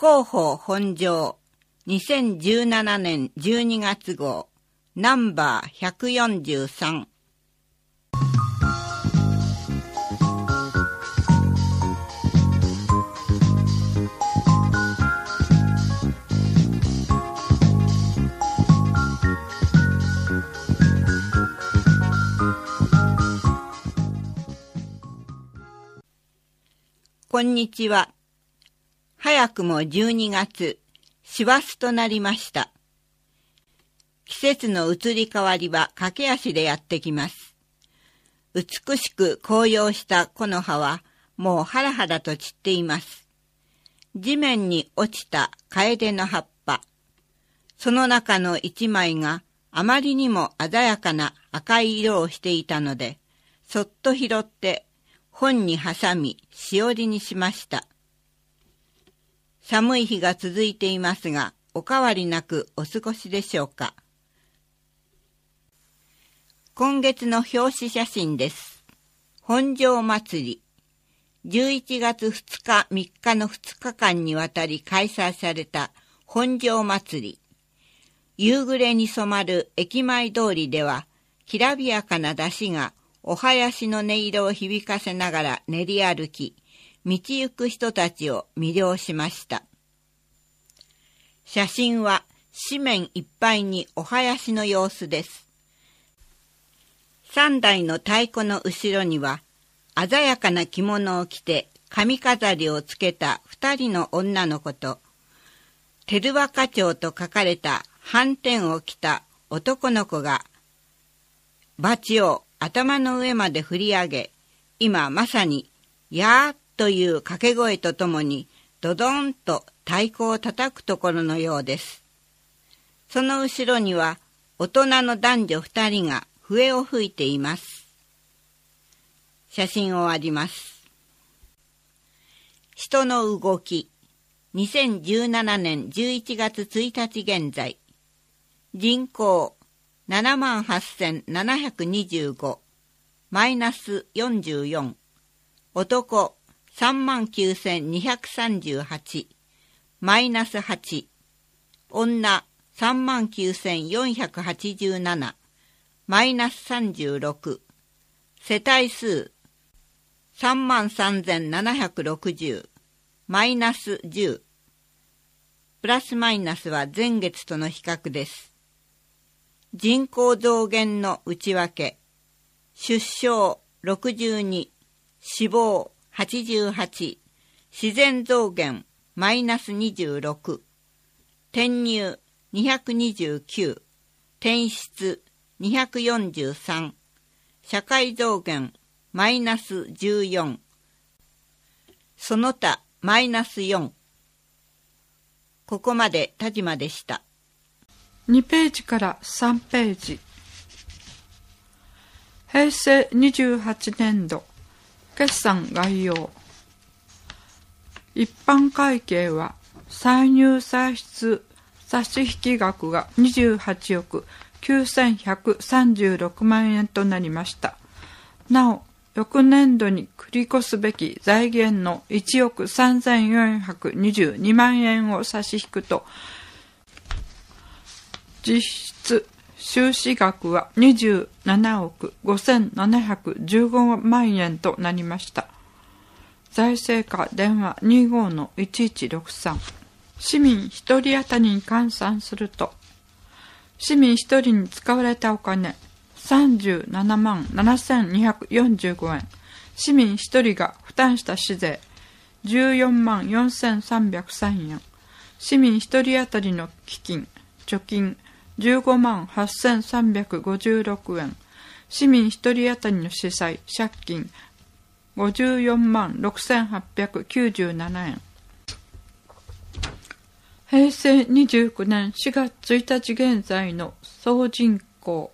広報本庄2017年12月号ナンバー143。こんにちは。早くも12月、師走となりました。季節の移り変わりは駆け足でやってきます。美しく紅葉した木の葉はもうハラハラと散っています。地面に落ちた楓の葉っぱ。その中の一枚があまりにも鮮やかな赤い色をしていたので、そっと拾って本に挟みしおりにしました。寒い日が続いていますが、お変わりなくお過ごしでしょうか。今月の表紙写真です。本庄祭り。11月2日3日の2日間にわたり開催された本庄祭り。夕暮れに染まる駅前通りでは、きらびやかな山車がお囃子の音色を響かせながら練り歩き、道行く人たちを魅了しました。写真は紙面いっぱいにお囃子の様子です。3台の太鼓の後ろには、鮮やかな着物を着て髪飾りをつけた2人の女の子と、照若町と書かれた斑点を着た男の子が、バチを頭の上まで振り上げ、今まさに、やーという掛け声とともに、ドドンと太鼓を叩くところのようです。その後ろには、大人の男女2人が笛を吹いています。写真終わります。人の動き。2017年11月1日現在。人口78,725。マイナス44。男39,238。マイナス8。女39,487。マイナス36。世帯数33,760。マイナス10。プラスマイナスは前月との比較です。人口増減の内訳。出生62。死亡88。自然増減マイナス26。転入229。転出243。社会増減マイナス14。その他マイナス4。ここまで田島でした。 2ページから3ページ。平成28年度決算概要。一般会計は歳入歳出差引額が28億9136万円となりました。なお、翌年度に繰り越すべき財源の1億3422万円を差し引くと、実質収支額は27億5715万円となりました。財政課電話 25-1163。市民1人当たりに換算すると、市民1人に使われたお金37万7245円、市民1人が負担した市税14万4303円、市民1人当たりの基金、貯金15万8356円、市民1人当たりの司債、借金54万6897円。平成29年4月1日現在の総人口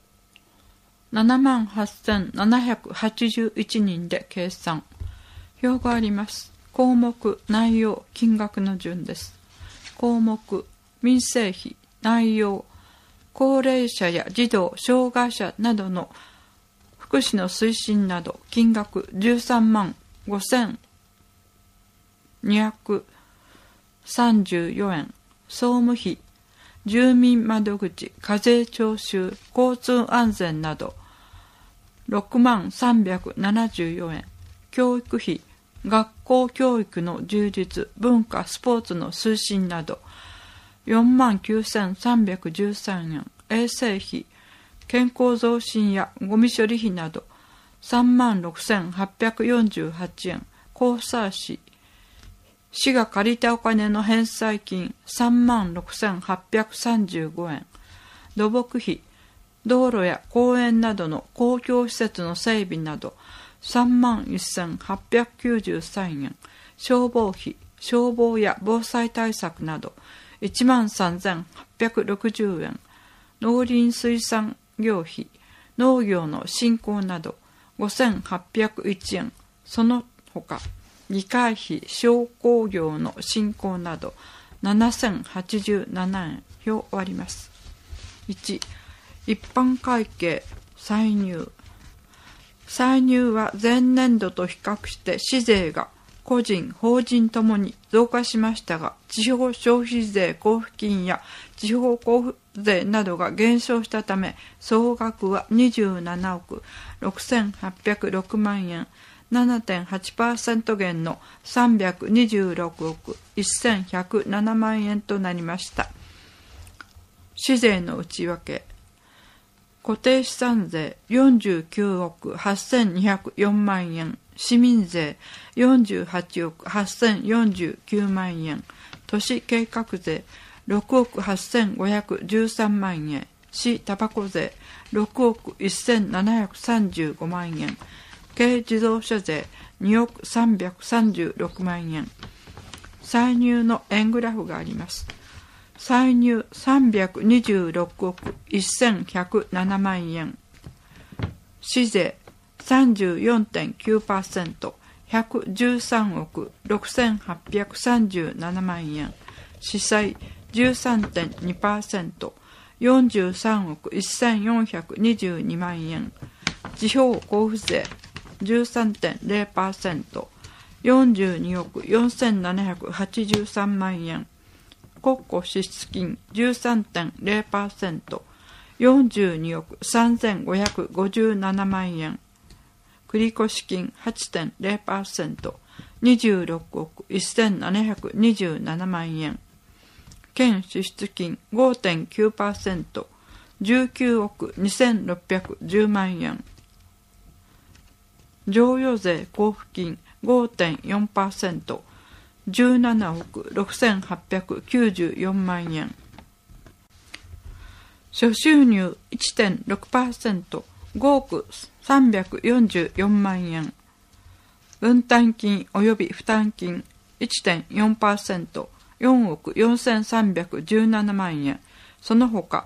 78,781人で計算。表があります。項目、内容、金額の順です。項目、民生費、内容、高齢者や児童、障害者などの福祉の推進など、金額13万5200 34円、総務費、住民窓口、課税徴収、交通安全など6374円、教育費、学校教育の充実、文化、スポーツの推進など49,313円、衛生費、健康増進やゴミ処理費など36,848円、交際費、市が借りたお金の返済金36,835円、土木費、道路や公園などの公共施設の整備など31,893円、消防費、消防や防災対策など13,860円、農林水産業費、農業の振興など5,801円、その他議会費、商工業の振興など7,087円。表を割ります。1、一般会計歳入。歳入は前年度と比較して市税が個人、法人ともに増加しましたが、地方消費税交付金や地方交付税などが減少したため、総額は27億6,806万円、7.8% 減の326億1,107万円となりました。市税の内訳。固定資産税49億8,204万円、市民税48億8,049万円、都市計画税6億8,513万円、市タバコ税6億1,735万円、軽自動車税2億336万円。歳入の円グラフがあります。歳入326億1,107万円、市税 34.9%、113億6,837万円、市債 13.2%、43億1,422万円、地方交付税 13.0%、42億4,783万円、国庫支出金 13.0%、42億3,557万円、繰越金 8.0%、26億1,727万円、県支出金 5.9%、19億2,610万円、譲与税交付金 5.4%、17億6,894万円、諸収入 1.6%、5億344万円、分担金及び負担金 1.4%、4億4,317万円、その他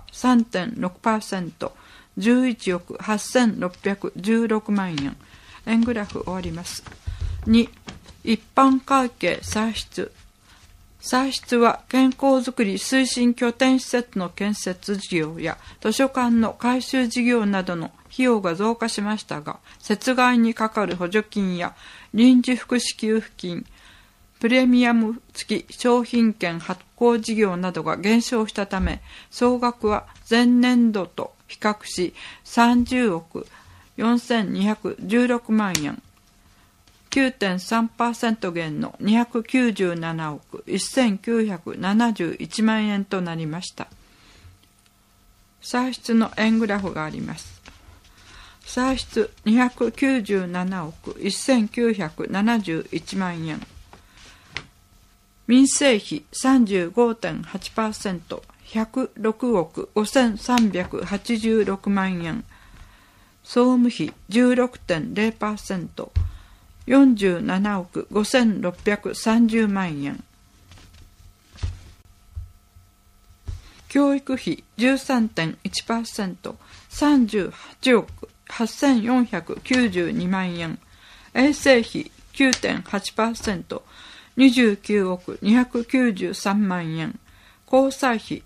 3.6%、11億8,616万円。円グラフ終わります。2、一般会計歳出。歳出は健康づくり推進拠点施設の建設事業や図書館の改修事業などの費用が増加しましたが、設外にかかる補助金や臨時福祉給付金、プレミアム付き商品券発行事業などが減少したため、総額は前年度と比較し30億4,216万円、9.3% 減の297億1,971万円となりました。歳出の円グラフがあります。歳出297億1,971万円、民生費 35.8%、106億5,386万円、総務費 16.0%、47億5,630万円、教育費 13.1%、38億8,492万円、衛生費 9.8%、29億293万円、交際費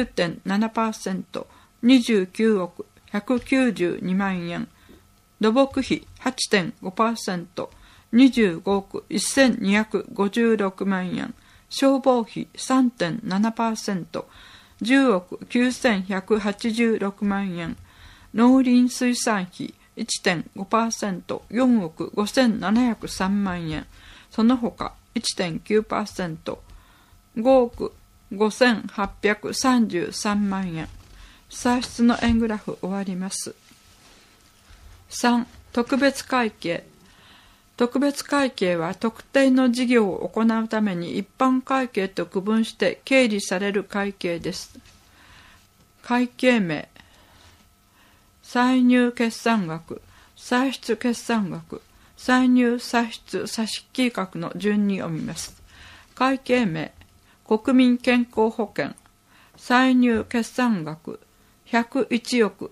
9.7%、29億192万円、土木費 8.5%、25億1,256万円、 消防費 3.7%、10億9186万円、農林水産費 1.5%、4億5703万円、その他 1.9%、5億5833万円。歳出の円グラフ終わります。3、特別会計。特別会計は特定の事業を行うために一般会計と区分して経理される会計です。会計名、歳入決算額、歳出決算額、歳入歳出差引額の順に読みます。会計名、国民健康保険、歳入決算額、101億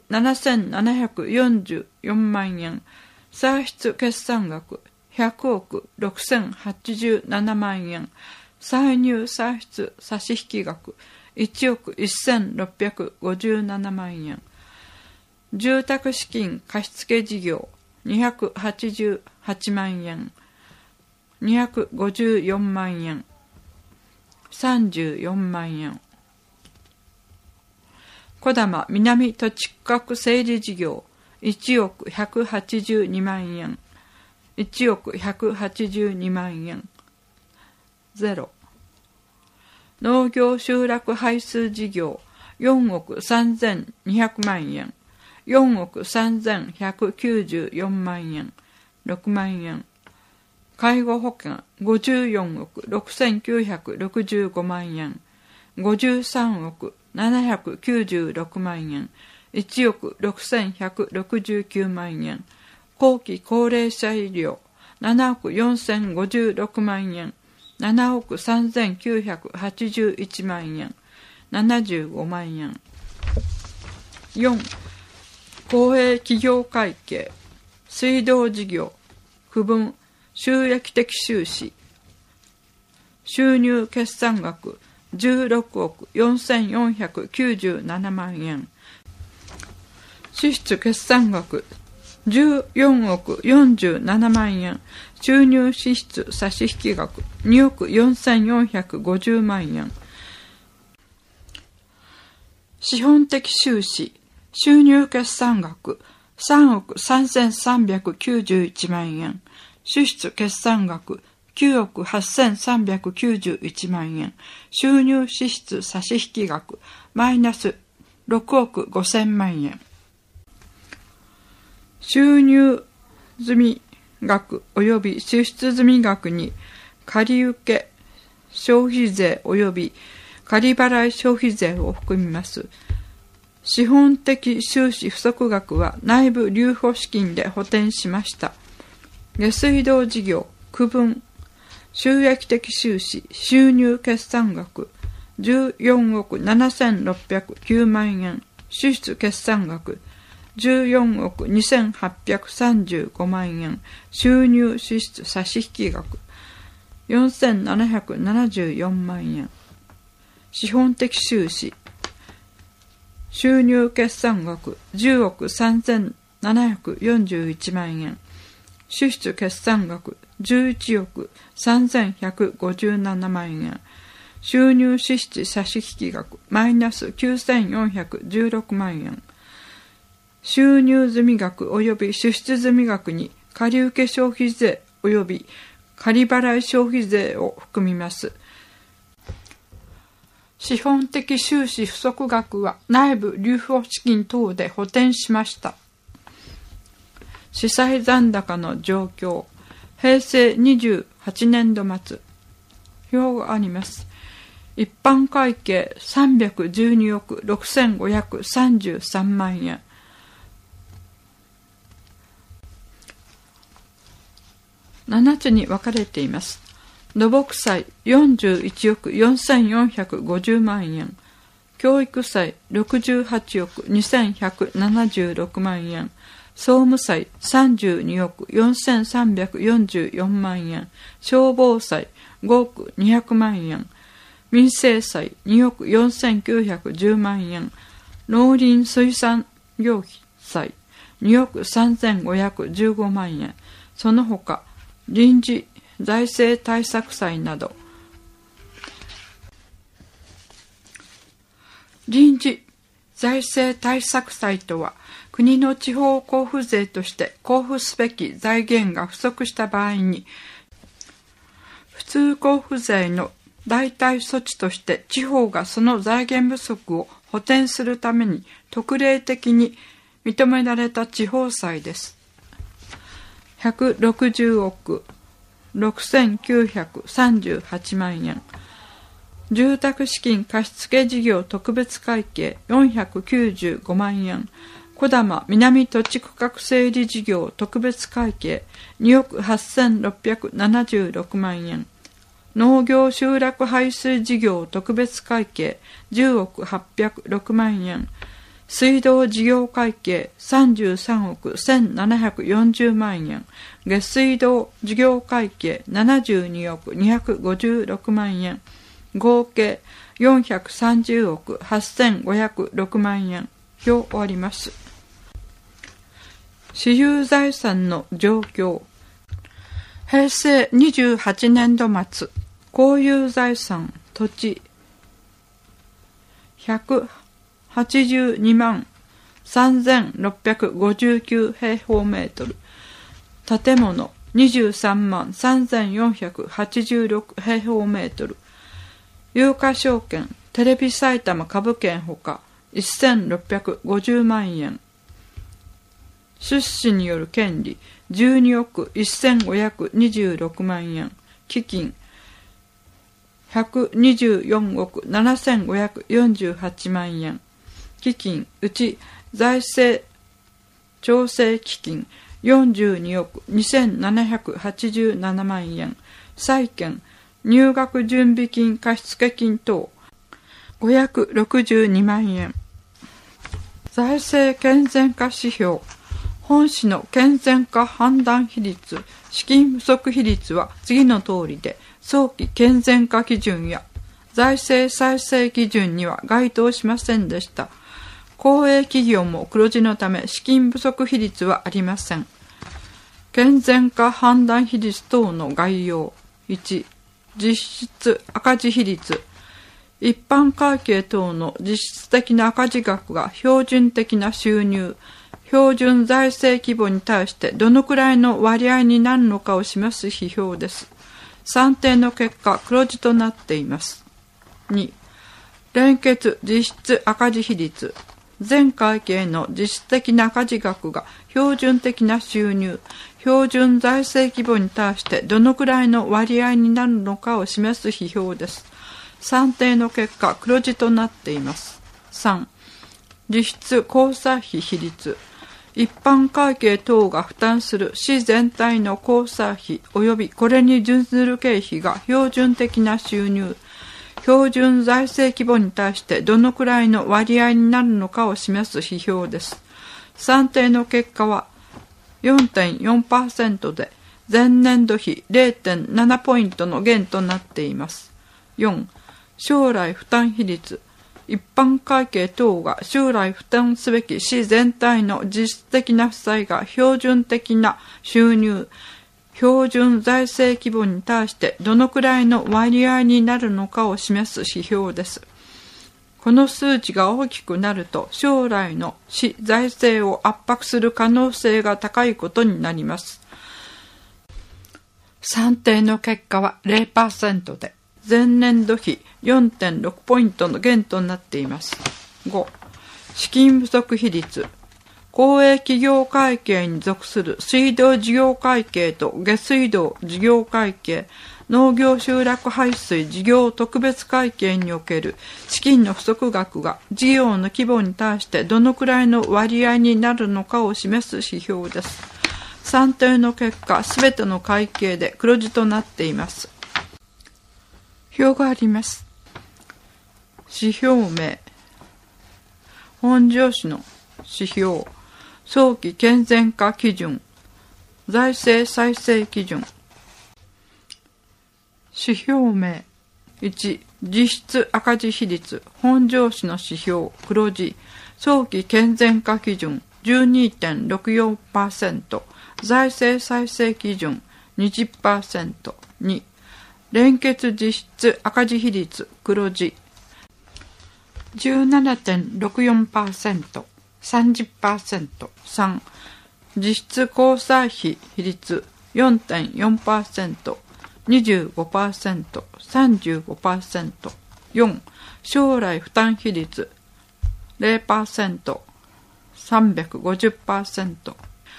7744万円、歳出決算額、100億6087万円、歳入歳出差引額、1億1657万円、住宅資金貸付事業、288万円、254万円、34万円。児玉南土地区画整理事業、1億182万円、1億182万円。0。農業集落配数事業、4億3200万円、4億3194万円、6万円。介護保険、54億6965万円、53億796万円、1億6169万円。後期高齢者医療、7億4056万円、7億3981万円、75万円。4、公営企業会計、水道事業、区分、収益的収支、収入決算額、16億4497万円、支出決算額、14億47万円、収入支出差引額、2億4450万円。資本的収支、収入決算額、3億3391万円、支出決算額、9億8391万円、収入支出差引額、マイナス6億5000万円。収入済額及び支出済額に借受消費税及び借払い消費税を含みます。資本的収支不足額は内部留保資金で補填しました。下水道事業、区分、収益的収支、収入決算額、14億7609万円、支出決算額、14億2835万円、収入支出差引額、4774万円。資本的収支、収入決算額、10億3741万円、支出決算額、11億3157万円、収入支出差引額、マイナス9416万円。収入済額及び支出済額に借受消費税及び借払い消費税を含みます。資本的収支不足額は内部留保資金等で補填しました。司債残高の状況、平成28年度末、表があります。一般会計312億6533万円。7つに分かれています。土木債41億4450万円、教育債68億2176万円、総務債32億4344万円、消防債5億200万円、民生債2億4910万円、農林水産業費債2億3515万円、その他臨時財政対策債など臨時財政対策債とは、国の地方交付税として交付すべき財源が不足した場合に、普通交付税の代替措置として地方がその財源不足を補填するために特例的に認められた地方債です。160億6938万円。住宅資金貸付事業特別会計495万円。児玉南土地区画整理事業特別会計2億8676万円。農業集落排水事業特別会計10億806万円。水道事業会計33億1740万円。下水道事業会計72億256万円。合計430億8506万円。表終わります。私有財産の状況。平成28年度末、公有財産土地182万3659平方メートル、建物23万3486平方メートル、有価証券テレビ埼玉株券ほか1650万円、出資による権利12億1526万円、基金124億7548万円、基金うち財政調整基金42億2787万円、債券入学準備金貸付金等562万円。財政健全化指標。本市の健全化判断比率、資金不足比率は次の通りで、早期健全化基準や財政再生基準には該当しませんでした。公営企業も黒字のため資金不足比率はありません。健全化判断比率等の概要。1、実質赤字比率。一般会計等の実質的な赤字額が標準的な収入、標準財政規模に対してどのくらいの割合になるのかを示す指標です。算定の結果、黒字となっています。2、連結実質赤字比率。全会計の実質的な赤字額が標準的な収入、標準財政規模に対してどのくらいの割合になるのかを示す指標です。算定の結果、黒字となっています。3、実質交際費比率。一般会計等が負担する市全体の交際費及びこれに準ずる経費が標準的な収入、標準財政規模に対してどのくらいの割合になるのかを示す指標です。算定の結果は 4.4% で前年度比 0.7 ポイントの減となっています。4、将来負担比率。一般会計等が将来負担すべき市全体の実質的な負債が標準的な収入、標準財政規模に対してどのくらいの割合になるのかを示す指標です。この数値が大きくなると将来の市財政を圧迫する可能性が高いことになります。算定の結果は 0% で前年度比 4.6 ポイントの減となっています。5、資金不足比率。公営企業会計に属する水道事業会計と下水道事業会計、農業集落排水事業特別会計における資金の不足額が事業の規模に対してどのくらいの割合になるのかを示す指標です。算定の結果、すべての会計で黒字となっています。表があります。指標名。本庄市の指標。早期健全化基準。財政再生基準。指標名。1、実質赤字比率。本庄市の指標。黒字。早期健全化基準。12.64%。財政再生基準。20%。2、連結実質赤字比率黒字。 17.64%、30%。3、実質交際費比率 4.4%、25%、35%。4、将来負担比率 0%、350%。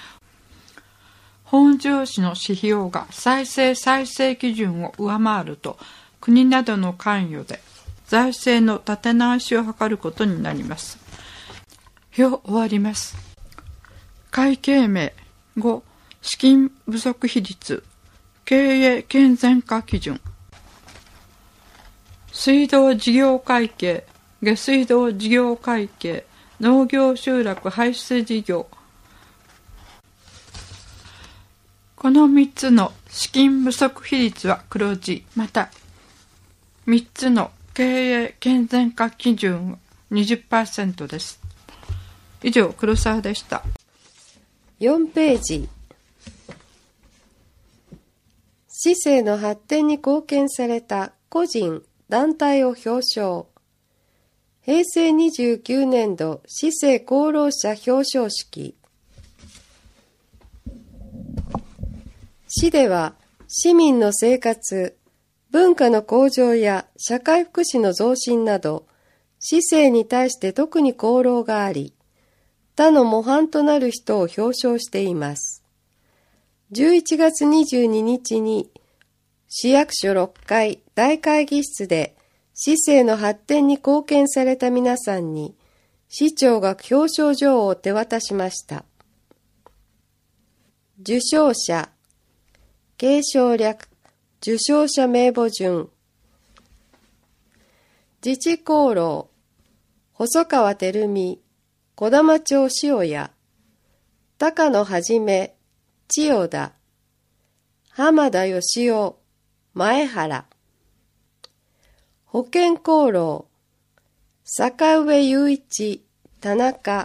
本庄市の指標が再生基準を上回ると、国などの関与で財政の立て直しを図ることになります。表終わります。会計名。5、資金不足比率、経営健全化基準。水道事業会計、下水道事業会計、農業集落排出事業。この3つの資金不足比率は黒字。また、3つの経営健全化基準は 20% です。以上、黒沢でした。 4ページ。市政の発展に貢献された個人、団体を表彰。平成29年度市政功労者表彰式。市では市民の生活、文化の向上や社会福祉の増進など、市政に対して特に功労があり、他の模範となる人を表彰しています。11月22日に市役所6階大会議室で市政の発展に貢献された皆さんに市長が表彰状を手渡しました。受賞者、継承略、受賞者名簿順。自治功労、細川照美、児玉町塩谷、高野はじめ、千代田、浜田義雄、前原。保健功労、坂上雄一、田中。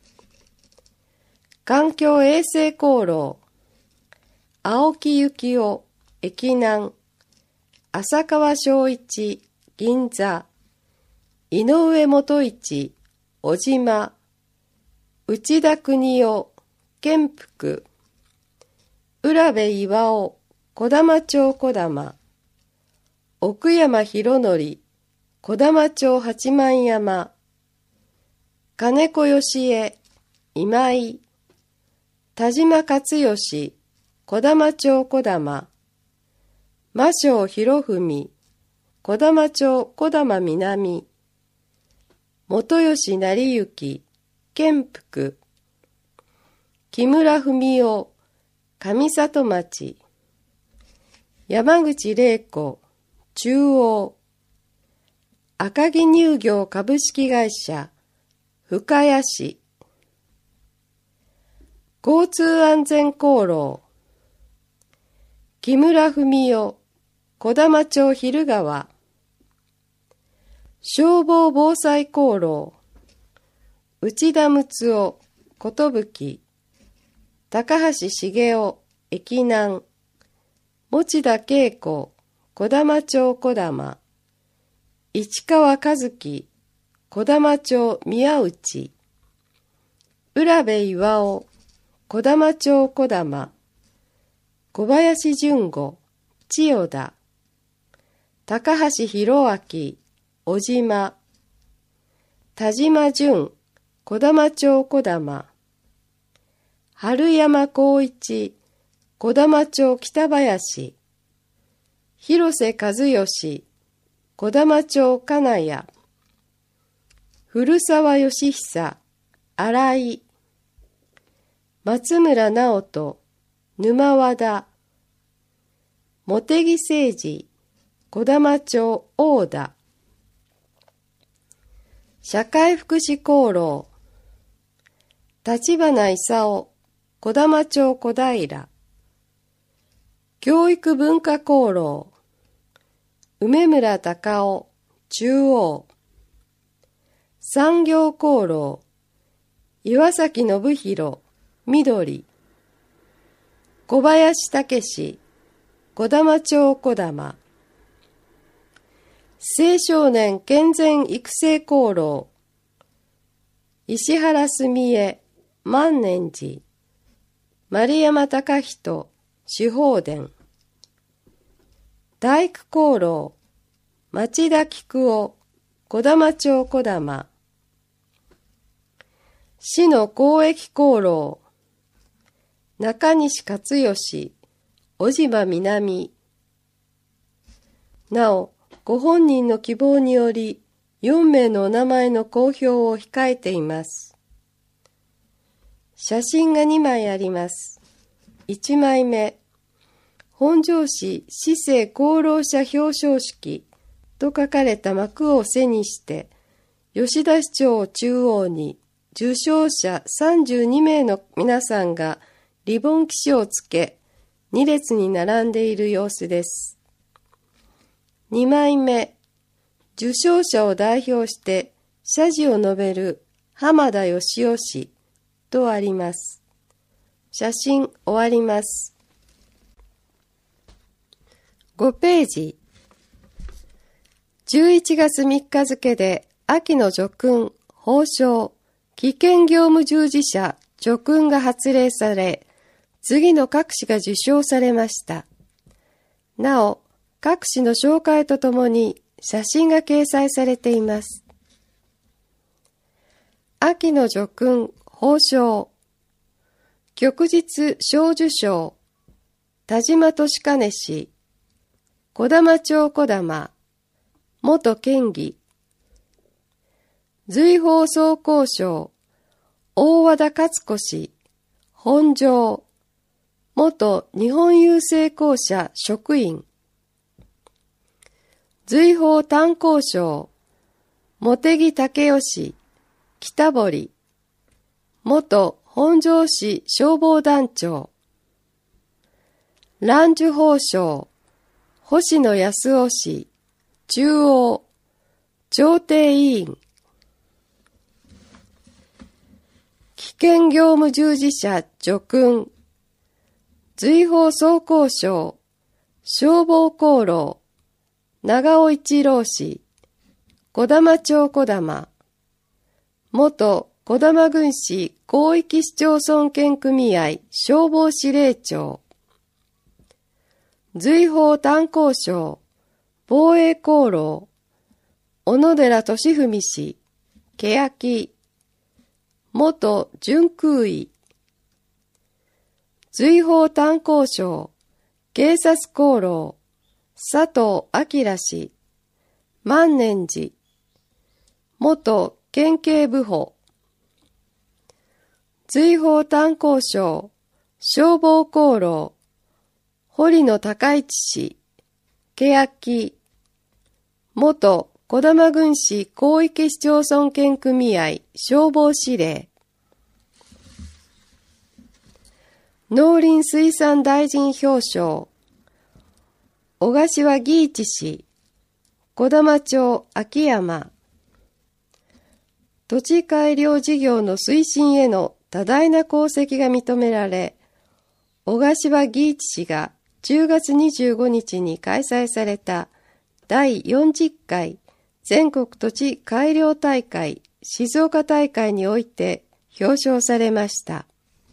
環境衛生功労、青木幸男、駅南。浅川昭一、銀座。井上元一、小島。内田邦夫、建福。浦部巌、児玉町児玉。奥山博則、児玉町八幡山。金子義恵、今井。田島勝義、児玉町児玉。魔性博文、児玉町児玉南。元吉成幸、建福。木村文夫、上里町。山口玲子、中央。赤城乳業株式会社、深谷市。交通安全功労、木村文夫、児玉町昼川。消防防災功労、内田睦夫、寿。高橋茂雄、駅南。持田恵子、児玉町児玉。市川和樹、児玉町宮内。浦部巌、児玉町児玉。小林淳吾、千代田。高橋博明、小島。田島淳、児玉町児玉。春山光一、児玉町北林。広瀬和義、児玉町金谷。古澤義久、新井。松村直人、沼和田。茂木誠二、児玉町大田。社会福祉功労、立花勲、児玉町小平。教育文化功労、梅村隆夫、中央。産業功労、岩崎信弘、緑。小林武史、児玉町児玉。 青少年健全育成功労、石原澄江、万年寺、丸山隆人、主法殿、大工功労、町田菊夫、児玉町児玉、市の公益功労、中西勝義、小島南。なお、ご本人の希望により、4名のお名前の公表を控えています。写真が2枚あります。1枚目、本庄市市政功労者表彰式と書かれた幕を背にして、吉田市長を中央に、受賞者32名の皆さんがリボン旗をつけ、2列に並んでいる様子です。2枚目、受賞者を代表して謝辞を述べる浜田義雄氏とあります。写真終わります。5ページ。11月3日付で秋の叙勲、褒章、危険業務従事者叙勲が発令され、次の各紙が受賞されました。なお、各紙の紹介とともに写真が掲載されています。秋の叙勲、褒章、旭日小綬章、田島俊兼氏、児玉町児玉、元県議、随宝総工賞、大和田勝子氏、本庄、元日本郵政公社職員、随宝炭鉱賞、茂木武義、北堀、元本庄市消防団長、蘭寿褒章、星野康夫氏、中央、調停委員、危険業務従事者叙勲、随宝総工賞、消防功労、長尾一郎氏、児玉町児玉、元児玉郡市広域市町村権組合消防司令長、随宝炭鉱賞、防衛功労、小野寺俊文氏、欅、元準空尉、随宝炭鉱賞、警察功労、佐藤明氏、万年寺、元県警部補、随宝炭鉱賞、消防功労、堀野高一氏、欅、元児玉郡市広域市町村権組合消防司令、農林水産大臣表彰、小柏義一氏、児玉町秋山、土地改良事業の推進への多大な功績が認められ、小柏義一氏が10月25日に開催された第40回全国土地改良大会静岡大会において表彰されました。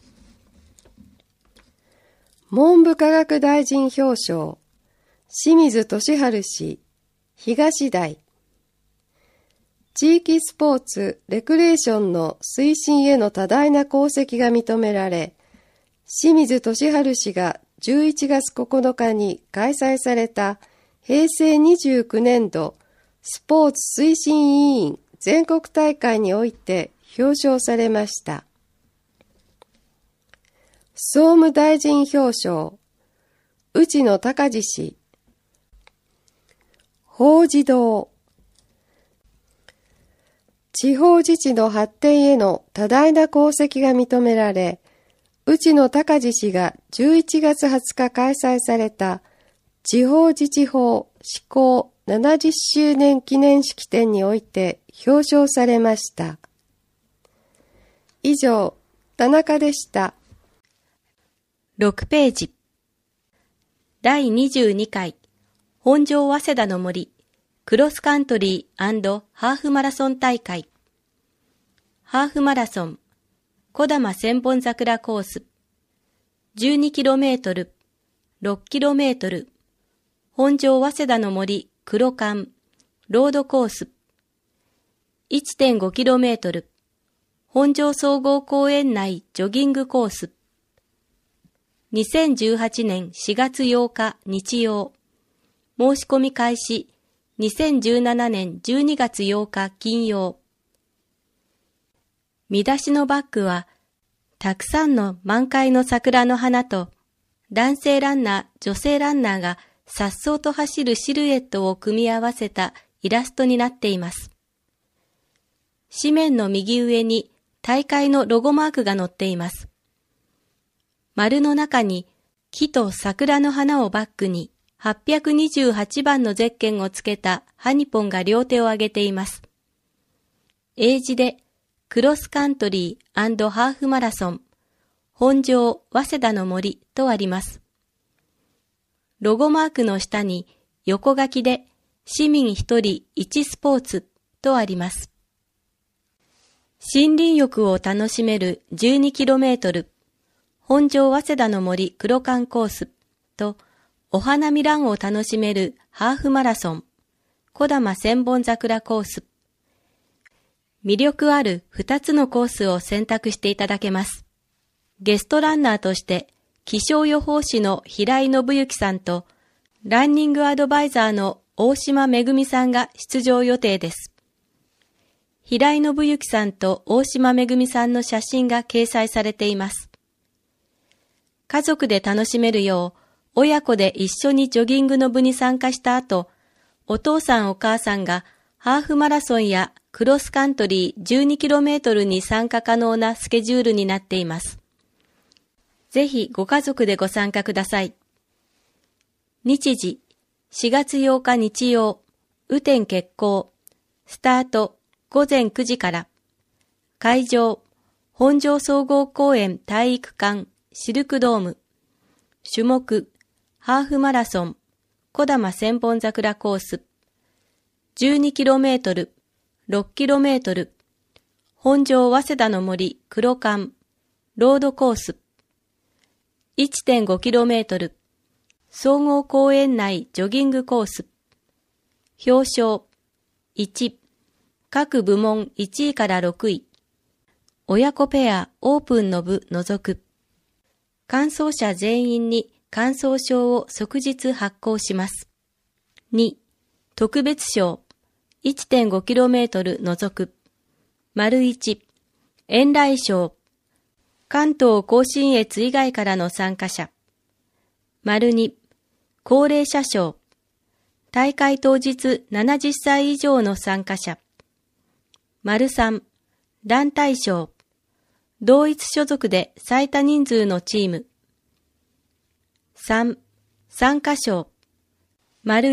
文部科学大臣表彰、清水俊治氏、東大。地域スポーツ・レクレーションの推進への多大な功績が認められ、清水俊治氏が11月9日に開催された平成29年度スポーツ推進委員全国大会において表彰されました。総務大臣表彰、内野隆二氏、法事堂。地方自治の発展への多大な功績が認められ、内野隆二氏が11月20日開催された地方自治法施行70周年記念式典において表彰されました。以上、田中でした。 6ページ。第22回本庄早稲田の森クロスカントリー&ハーフマラソン大会。ハーフマラソン、小玉千本桜コース。12km、6km、本庄早稲田の森黒館、ロードコース。1.5km、本庄総合公園内ジョギングコース。2018年4月8日日曜。申し込み開始。2017年12月8日金曜。見出しのバッグは、たくさんの満開の桜の花と、男性ランナー、女性ランナーが颯爽と走るシルエットを組み合わせたイラストになっています。紙面の右上に大会のロゴマークが載っています。丸の中に木と桜の花をバックに828番のゼッケンをつけたハニポンが両手を上げています。英字でクロスカントリー&ハーフマラソン本庄早稲田の森とあります。ロゴマークの下に横書きで市民1人1スポーツとあります。森林浴を楽しめる 12km 本庄早稲田の森黒館コースとお花見ランを楽しめるハーフマラソン小玉千本桜コース。魅力ある2つのコースを選択していただけます。ゲストランナーとして気象予報士の平井信之さんとランニングアドバイザーの大島めぐみさんが出場予定です。平井信之さんと大島めぐみさんの写真が掲載されています。家族で楽しめるよう、親子で一緒にジョギングの部に参加した後、お父さんお母さんがハーフマラソンやクロスカントリー 12km に参加可能なスケジュールになっています。ぜひご家族でご参加ください。日時、4月8日日曜、雨天決行、スタート午前9時から、会場、本庄総合公園体育館シルクドーム、種目、ハーフマラソン、小玉千本桜コース、12km、6km、本庄早稲田の森黒館、ロードコース、1.5km、総合公園内ジョギングコース、表彰、1、各部門1位から6位、親子ペアオープンの部除く、完走者全員に完走証を即日発行します。2、特別賞、1.5km 除く、丸1、遠来賞、関東甲信越以外からの参加者、丸2、高齢者賞、大会当日70歳以上の参加者、丸3、団体賞、同一所属で最多人数のチーム、3、参加賞、丸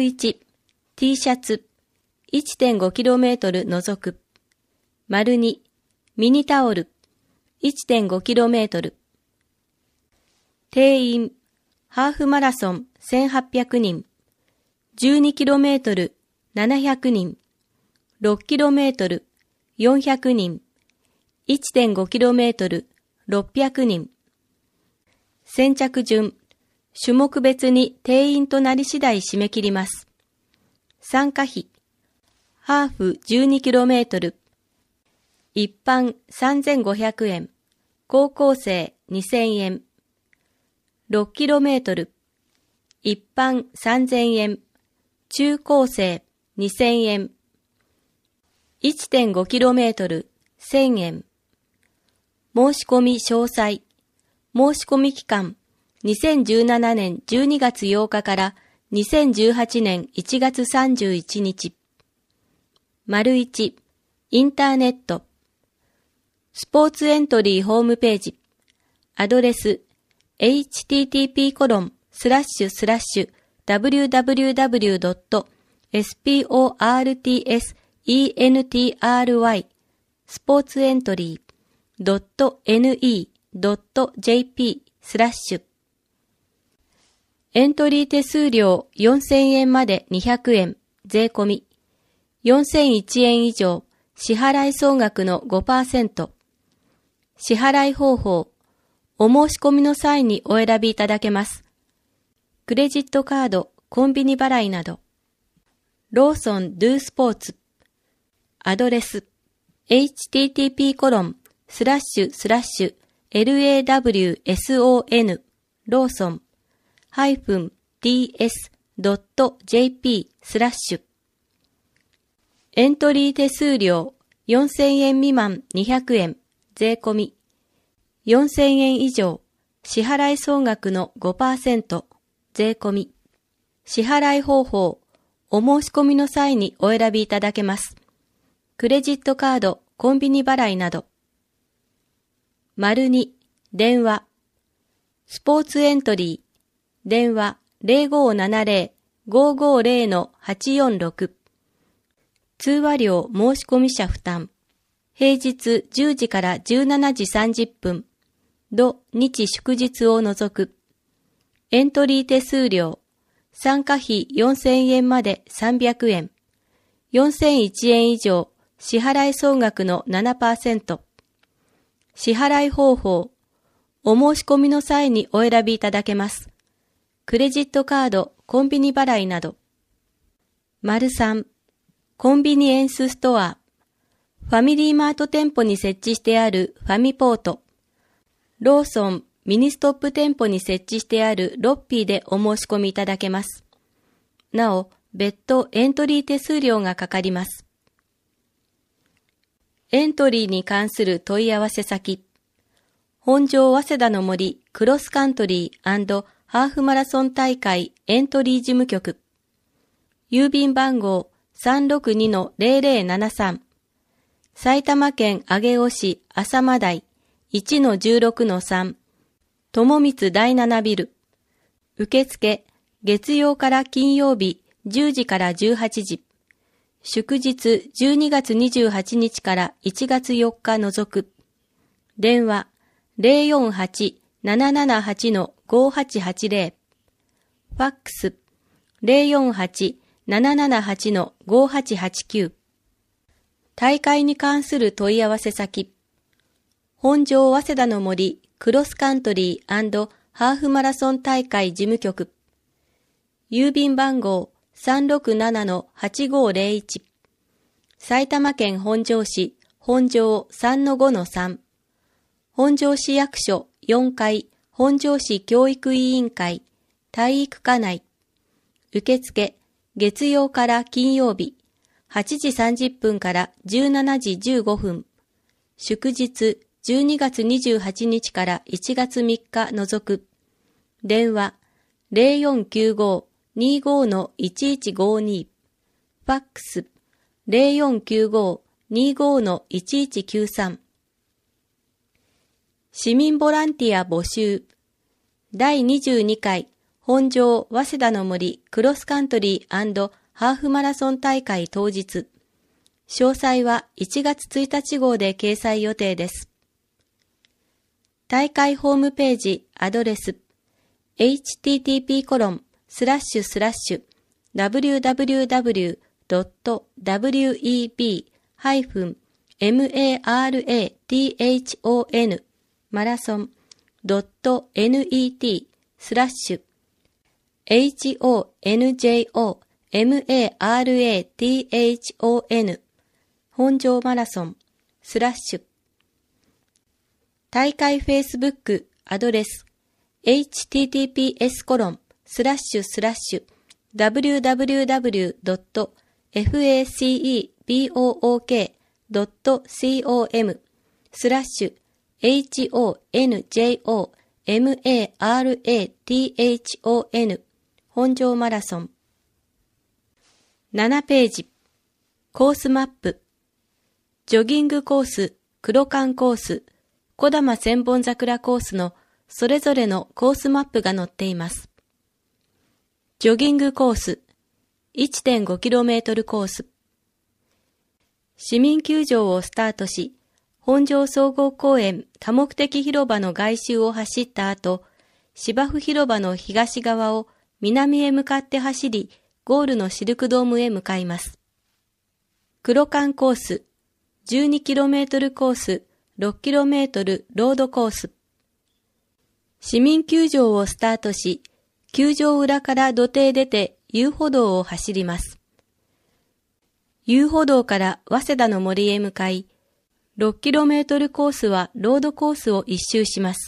1、T シャツ、1.5km 除く、丸2、ミニタオル、1.5km、定員、ハーフマラソン1800人、12km 700人、6km 400人、1.5km 600人。先着順、種目別に定員となり次第締め切ります。参加費、ハーフ 12km、一般3500円、高校生2000円、6km、一般3000円、中高生2000円、1.5km、1000円。申し込み詳細。申し込み期間、2017年12月8日から2018年1月31日。丸1、インターネット。スポーツエントリーホームページ。アドレス、http://www.sportsentry sportsentry.ne.jp/ エントリー手数料4000円まで200円、税込み。 4001円以上、支払い総額の 5%。支払い方法、お申し込みの際にお選びいただけます。クレジットカード、コンビニ払いなど。ローソンドゥスポーツ。アドレス、http://lawson ローソン -ds.jp/ エントリー手数料4000円未満200円税込み4000円以上支払い総額の 5% 税込み支払い方法お申し込みの際にお選びいただけます。クレジットカード、コンビニ払いなど。2、電話。スポーツエントリー。電話 0570-550-846。通話料申し込み者負担。平日10時から17時30分。土日祝日を除く。エントリー手数料。参加費4000円まで300円。4001円以上。支払い総額の 7%。支払い方法。お申し込みの際にお選びいただけます。クレジットカード、コンビニ払いなど。3、コンビニエンスストア。ファミリーマート店舗に設置してあるファミポート。ローソンミニストップ店舗に設置してあるロッピーでお申し込みいただけます。なお、別途エントリー手数料がかかります。エントリーに関する問い合わせ先。本庄早稲田の森クロスカントリー&ハーフマラソン大会エントリー事務局。郵便番号 362-0073。埼玉県上尾市浅間台 1-16-3。友光第7ビル。受付、月曜から金曜日10時から18時。祝日12月28日から1月4日除く。電話 048-778-5880。ファックス 048-778-5889。大会に関する問い合わせ先。本庄早稲田の森クロスカントリー&ハーフマラソン大会事務局。郵便番号367-8501。埼玉県本庄市本庄 3-5-3。本庄市役所4階本庄市教育委員会体育課内。受付月曜から金曜日8時30分から17時15分。祝日12月28日から1月3日除く。電話 0495-25-1152。ファックス 0495-25-1193。市民ボランティア募集。第22回本庄早稲田の森クロスカントリー&ハーフマラソン大会当日。詳細は1月1日号で掲載予定です。大会ホームページアドレス www.web-honjoMarathon.net/honjoMarathon 本庄マラソン/大会フェイスブックアドレス https://www.facebok.com/honjomarathon 本庄マラソン7ページコースマップジョギングコース、黒缶コース、小玉千本桜コースのそれぞれのコースマップが載っています。ジョギングコース 1.5km コース市民球場をスタートし、本庄総合公園多目的広場の外周を走った後、芝生広場の東側を南へ向かって走り、ゴールのシルクドームへ向かいます。 黒缶コース、12km コース、6km ロードコース。市民球場をスタートし、球場裏から土手へ出て遊歩道を走ります。遊歩道から早稲田の森へ向かい、6km コースはロードコースを一周します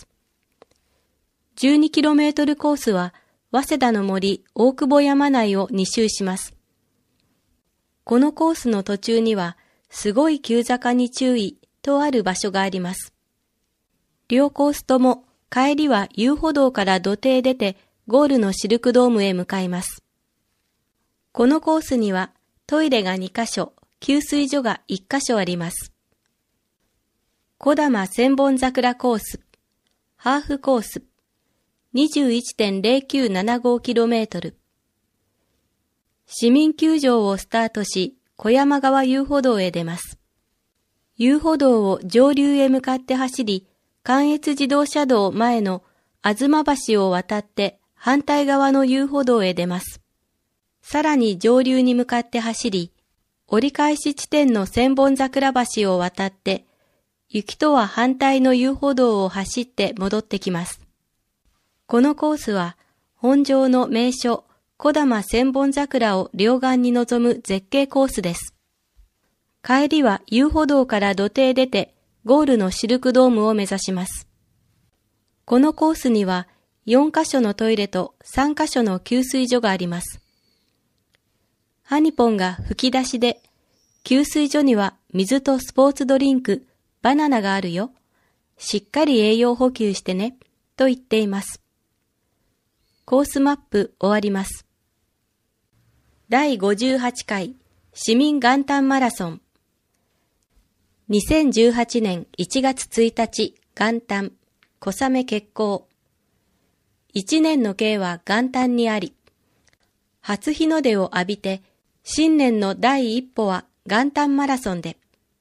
。12km コースは早稲田の森大久保山内を2周します。このコースの途中には、すごい急坂に注意とある場所があります。両コースとも帰りは遊歩道から土手へ出てゴールのシルクドームへ向かいます。このコースにはトイレが2カ所、給水所が1カ所あります。小玉千本桜コース、ハーフコース、21.0975km。市民球場をスタートし、小山川遊歩道へ出ます。遊歩道を上流へ向かって走り、関越自動車道前の吾妻橋を渡って反対側の遊歩道へ出ます。さらに上流に向かって走り、折り返し地点の千本桜橋を渡って、雪とは反対の遊歩道を走って戻ってきます。このコースは本庄の名所、小玉千本桜を両岸に望む絶景コースです。帰りは遊歩道から土手へ出てゴールのシルクドームを目指します。このコースには4カ所のトイレと3カ所の給水所があります。ハニポンが吹き出しで、給水所には水とスポーツドリンク、バナナがあるよ。しっかり栄養補給してね、と言っています。コースマップ終わります。第58回市民元旦マラソン。2018年1月1日元旦、小雨決行。1年の計は元旦にあり、初日の出を浴びて新年の第一歩は元旦マラソンで、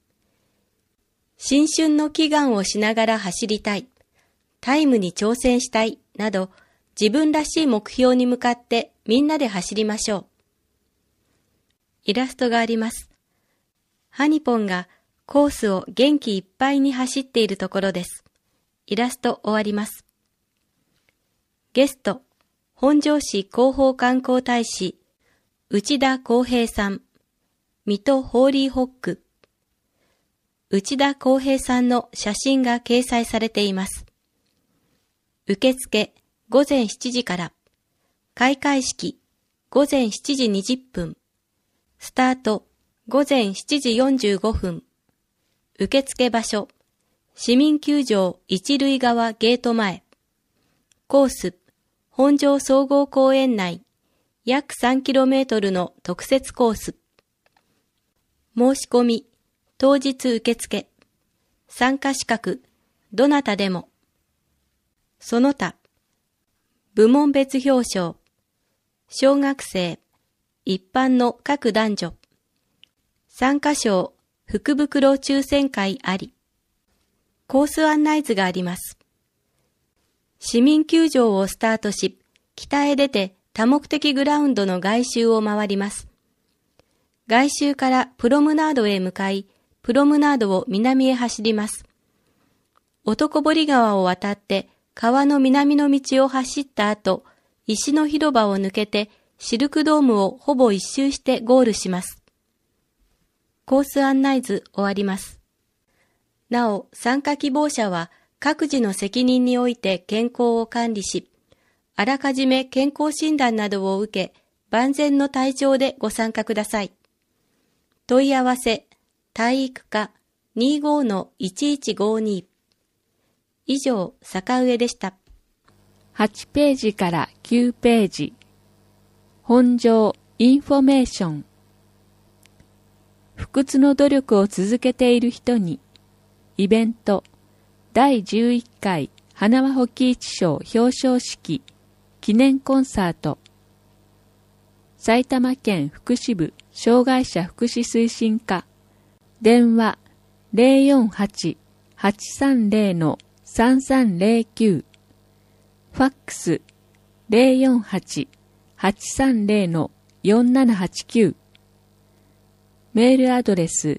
新春の祈願をしながら走りたい、タイムに挑戦したいなど自分らしい目標に向かってみんなで走りましょう。イラストがあります。ハニポンがコースを元気いっぱいに走っているところです。イラスト終わります。ゲスト、本庄市広報観光大使、内田康平さん、水戸ホーリーホック。内田康平さんの写真が掲載されています。受付、午前7時から。開会式、午前7時20分。スタート、午前7時45分。受付場所、市民球場一塁側ゲート前。コース、本庄総合公園内、約 3km の特設コース。申し込み、当日受付。参加資格、どなたでも。その他、部門別表彰。小学生、一般の各男女。参加賞、福袋抽選会あり。コース案内図があります。市民球場をスタートし、北へ出て多目的グラウンドの外周を回ります。外周からプロムナードへ向かい、プロムナードを南へ走ります。男堀川を渡って川の南の道を走った後、石の広場を抜けてシルクドームをほぼ一周してゴールします。コース案内図終わります。なお、参加希望者は各自の責任において健康を管理し、あらかじめ健康診断などを受け、万全の体調でご参加ください。問い合わせ、体育課 25-1152。以上、坂上でした。 8ページから9ページ。本庄インフォメーション。不屈の努力を続けている人に、イベント、第11回花輪保喜一賞表彰式、記念コンサート。埼玉県福祉部障害者福祉推進課。電話 048-830-3309。ファックス 048-830-4789。 メールアドレス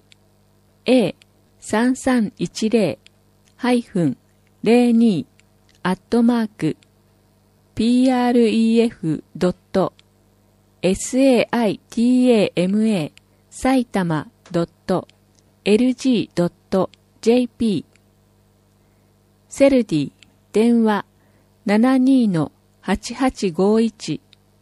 a33-02-pref.saitama saitama.lg.jp セルディ電話 72-8851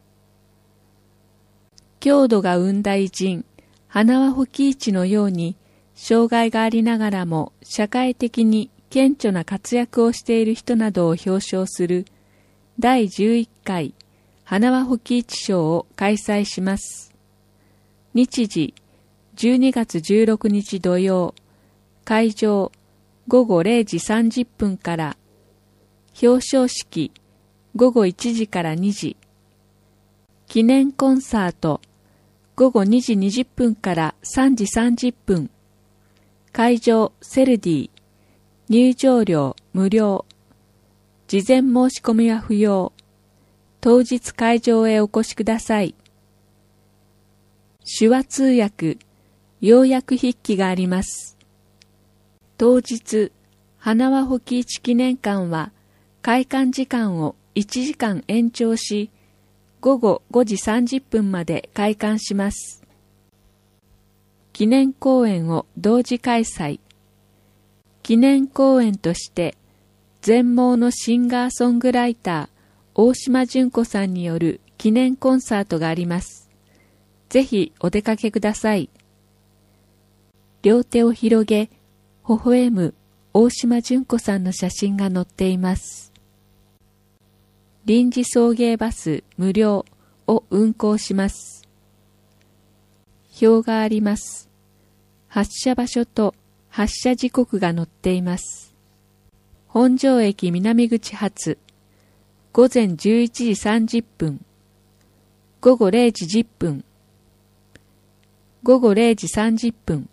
郷土が生んだ偉人花輪保喜一のように障害がありながらも社会的に顕著な活躍をしている人などを表彰する第11回花輪保喜一賞を開催します。日時12月16日土曜、会場午後0時30分から、表彰式午後1時から2時、記念コンサート午後2時20分から3時30分、会場セルディ、入場料無料、事前申し込みは不要、当日会場へお越しください。手話通訳、要約筆記があります。当日、花輪保喜一記念館は開館時間を1時間延長し、午後5時30分まで開館します。記念公演を同時開催。記念公演として、全盲のシンガーソングライター、大島純子さんによる記念コンサートがあります。ぜひお出かけください。両手を広げ、微笑む大島純子さんの写真が載っています。臨時送迎バス無料を運行します。表があります。発車場所と発車時刻が載っています。本庄駅南口発、午前11時30分、午後0時10分、午後0時30分、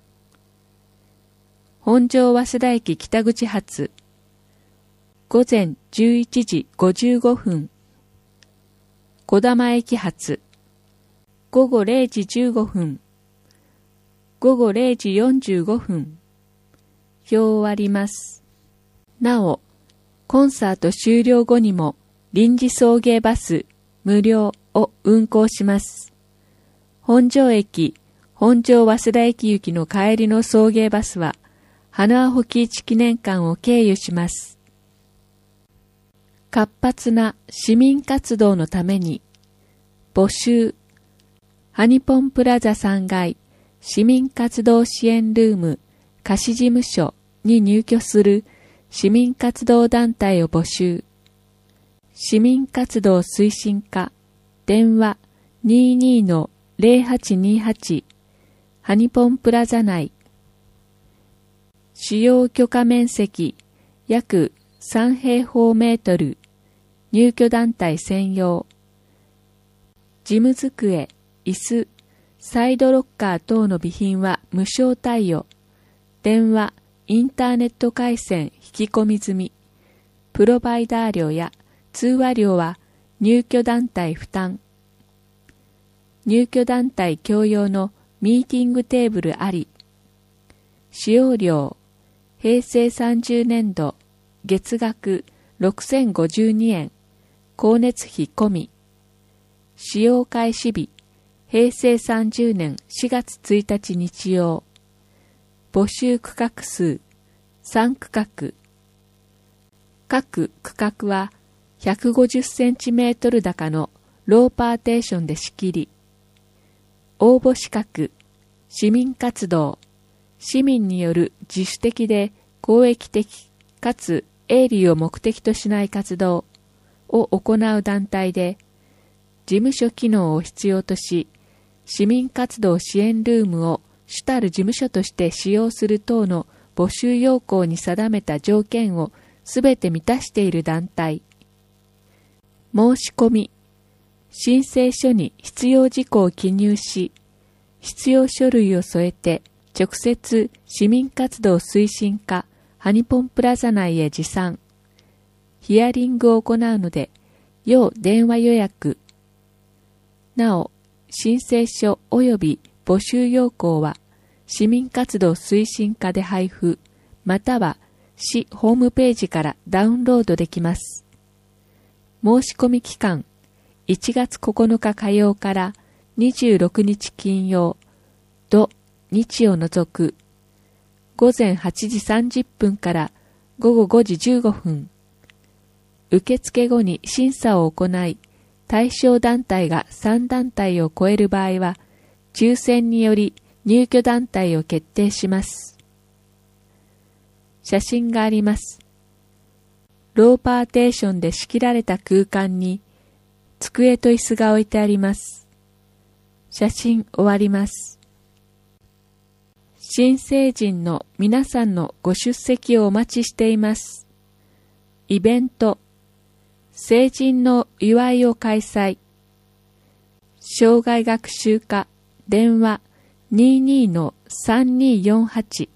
本庄早稲田駅北口発、午前11時55分、児玉駅発、午後0時15分、午後0時45分、表あります。なお、コンサート終了後にも臨時送迎バス無料を運行します。本庄駅、本庄早稲田駅行きの帰りの送迎バスは、花輪保喜一記念館を経由します。活発な市民活動のために、募集、ハニポンプラザ3階市民活動支援ルーム貸事務所に入居する市民活動団体を募集。市民活動推進課、電話 22-0828 ハニポンプラザ内。使用許可面積約3平方メートル、入居団体専用。事務机、椅子、サイドロッカー等の備品は無償貸与。電話、インターネット回線引き込み済み。プロバイダー料や通話料は入居団体負担。入居団体共用のミーティングテーブルあり。使用料、平成30年度月額6052円、光熱費込み。使用開始日、平成30年4月1日日曜。募集区画数、3区画。各区画は150センチメートル高のローパーテーションで仕切り。応募資格、市民活動、市民による自主的で公益的かつ営利を目的としない活動を行う団体で、事務所機能を必要とし、市民活動支援ルームを主たる事務所として使用する等の募集要項に定めた条件をすべて満たしている団体。申し込み、申請書に必要事項を記入し、必要書類を添えて直接市民活動推進課ハニポンプラザ内へ持参。ヒアリングを行うので、要電話予約。なお、申請書及び募集要項は市民活動推進課で配布、または市ホームページからダウンロードできます。申し込み期間、1月9日火曜から26日金曜、土日を除く、午前8時30分から午後5時15分。受付後に審査を行い、対象団体が3団体を超える場合は、抽選により入居団体を決定します。写真があります。ローパーテーションで仕切られた空間に机と椅子が置いてあります。写真終わります。新成人の皆さんのご出席をお待ちしています。イベント、成人の祝いを開催。生涯学習課電話 22-3248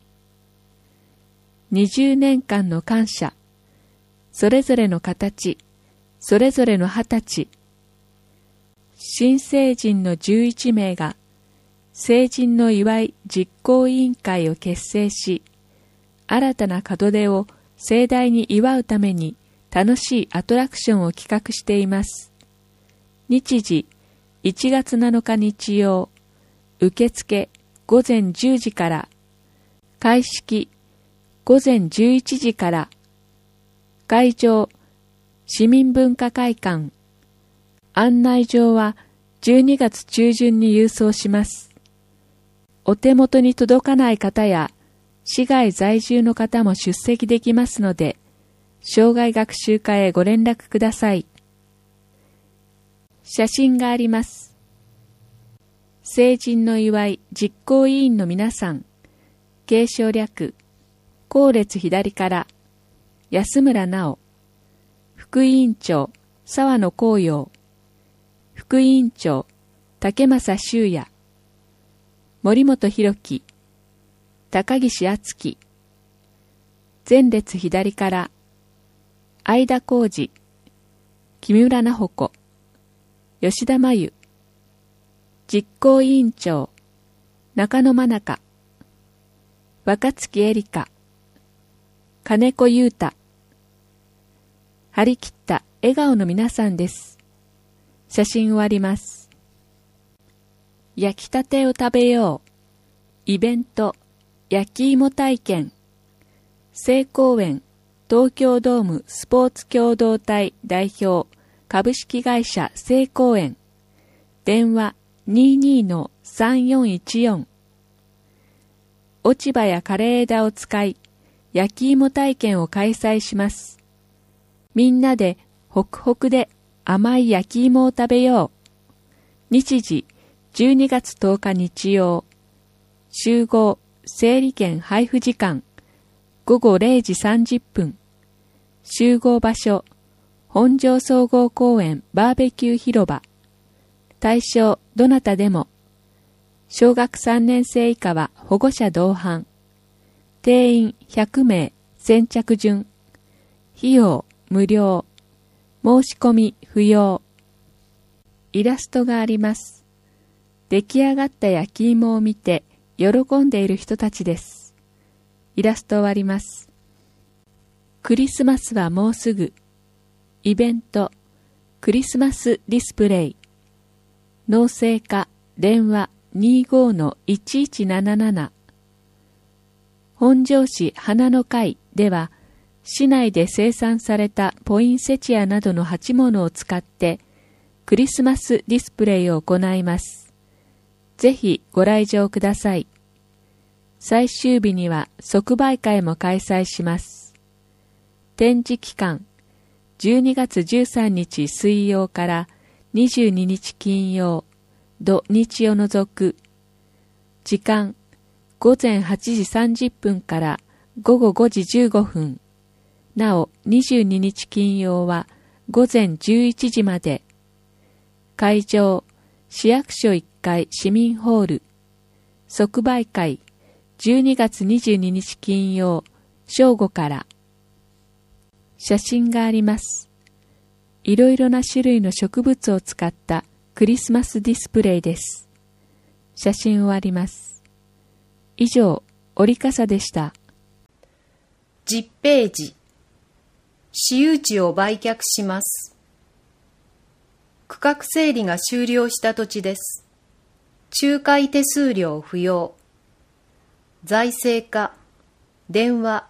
20年間の感謝、それぞれの形、それぞれの20歳。新成人の11名が、成人の祝い実行委員会を結成し、新たな門出を盛大に祝うために楽しいアトラクションを企画しています。日時、1月7日日曜、受付午前10時から、開式午前11時から、会場、市民文化会館。案内状は12月中旬に郵送します。お手元に届かない方や、市外在住の方も出席できますので、生涯学習課へご連絡ください。写真があります。成人の祝い実行委員の皆さん、継承略、後列左から、安村直、副委員長、沢野光陽、副委員長、竹正修也、森本博樹、高岸敦樹、前列左から、相田浩二、木村奈穂子、吉田真由、実行委員長、中野真中、若月絵里香、金子優太、張り切った笑顔の皆さんです。写真終わります。焼きたてを食べよう。イベント、焼き芋体験。成公園、東京ドームスポーツ共同体代表、株式会社成公園。電話 22-3414。落ち葉や枯れ枝を使い、焼き芋体験を開催します。みんなでホクホクで甘い焼き芋を食べよう。日時12月10日日曜。集合整理券配布時間午後0時30分。集合場所本庄総合公園バーベキュー広場。対象どなたでも。小学3年生以下は保護者同伴。定員100名、先着順。費用無料。申し込み不要。イラストがあります。出来上がった焼き芋を見て喜んでいる人たちです。イラスト終わります。クリスマスはもうすぐ。イベント、クリスマスディスプレイ。農政課電話 25-1177。本庄市花の会では、市内で生産されたポインセチアなどの鉢物を使ってクリスマスディスプレイを行います。ぜひご来場ください。最終日には即売会も開催します。展示期間、12月13日水曜から22日金曜、土日を除く。時間、午前8時30分から午後5時15分。なお、22日金曜は午前11時まで。会場、市役所1階市民ホール。即売会、12月22日金曜、正午から。写真があります。いろいろな種類の植物を使ったクリスマスディスプレイです。 写真終わります。以上、折笠でした。 10ページ。私有地を売却します。区画整理が終了した土地です。仲介手数料不要。財政課、電話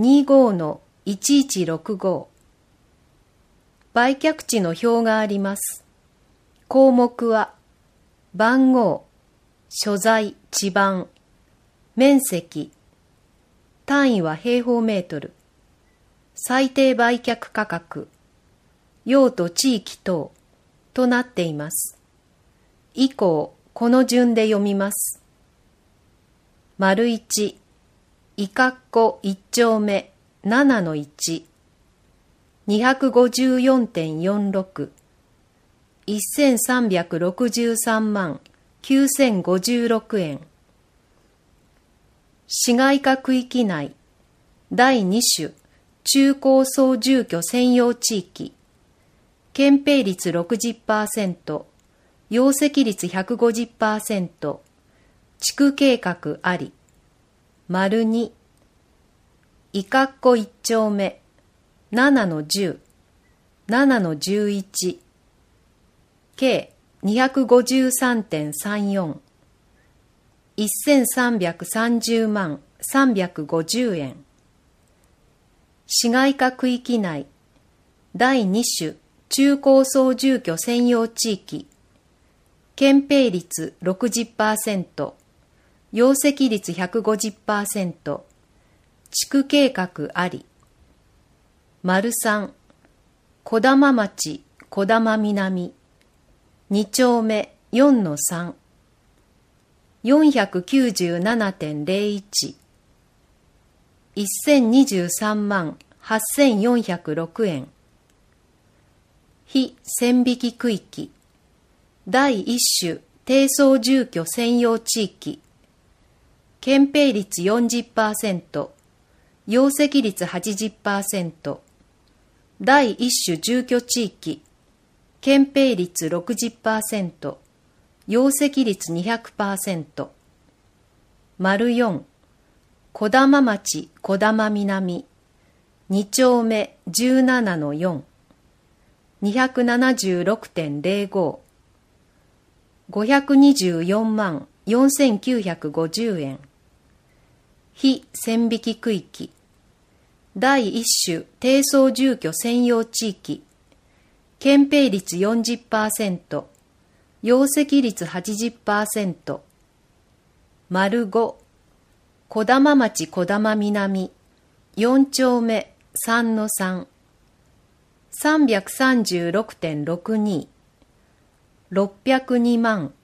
25-1165。売却地の表があります。項目は、番号、所在、地番、面積、単位は平方メートル、最低売却価格、用途地域等となっています。以降、この順で読みます。丸1、いかっこ1丁目7-1、254.46、1363万9056円。市街化区域内、第2種、中高層住居専用地域、建蔽率 60%、容積率 150%、地区計画あり。丸2、いかっこ1丁目、7-10、7-11、計253.34、1330万350円。市街化区域内、第2種、中高層住居専用地域、建蔽率 60%、容積率 150%、地区計画あり。丸3、児玉町、児玉南、2丁目 4-3、497.01、1023万8406円。非線引き区域、第1種、低層住居専用地域、建蔽率 40%、容積率 80%、第1種住居地域、建蔽率 60%、容積率 200%。丸4、児玉町、児玉南、2丁目 17-4、276.05、524万4950円。非線引き区域、第1種低層住居専用地域、建蔽率 40%、容積率 80%。丸5、児玉町児玉南、4丁目 3-3、336.62、602万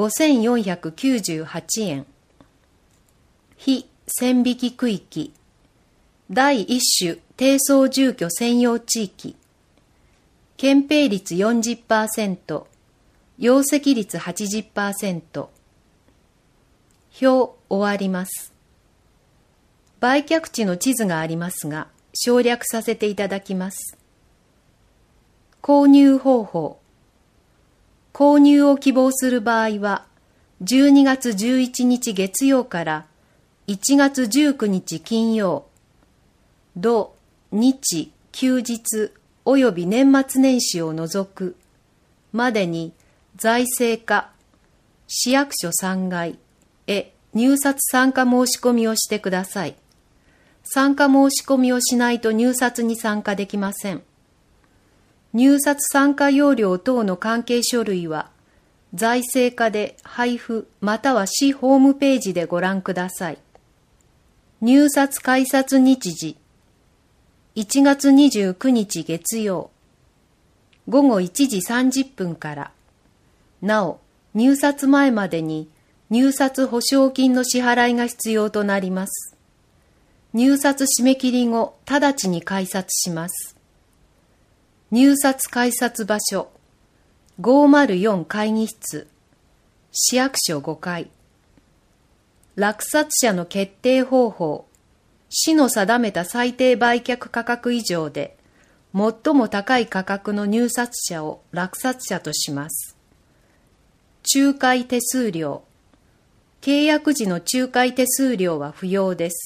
5498円。非線引き区域、第1種低層住居専用地域、建蔽率 40%、容積率 80%。表終わります。売却地の地図がありますが、省略させていただきます。購入方法。購入を希望する場合は、12月11日月曜から1月19日金曜、土、日、休日及び年末年始を除くまでに財政課、市役所3階へ入札参加申し込みをしてください。参加申し込みをしないと入札に参加できません。入札参加要領等の関係書類は財政課で配布または市ホームページでご覧ください。入札開札日時、1月29日月曜、午後1時30分から。なお、入札前までに入札保証金の支払いが必要となります。入札締め切り後、直ちに開札します。入札開札場所、504会議室、市役所5階。落札者の決定方法、市の定めた最低売却価格以上で、最も高い価格の入札者を落札者とします。仲介手数料、 契約時の仲介手数料は不要です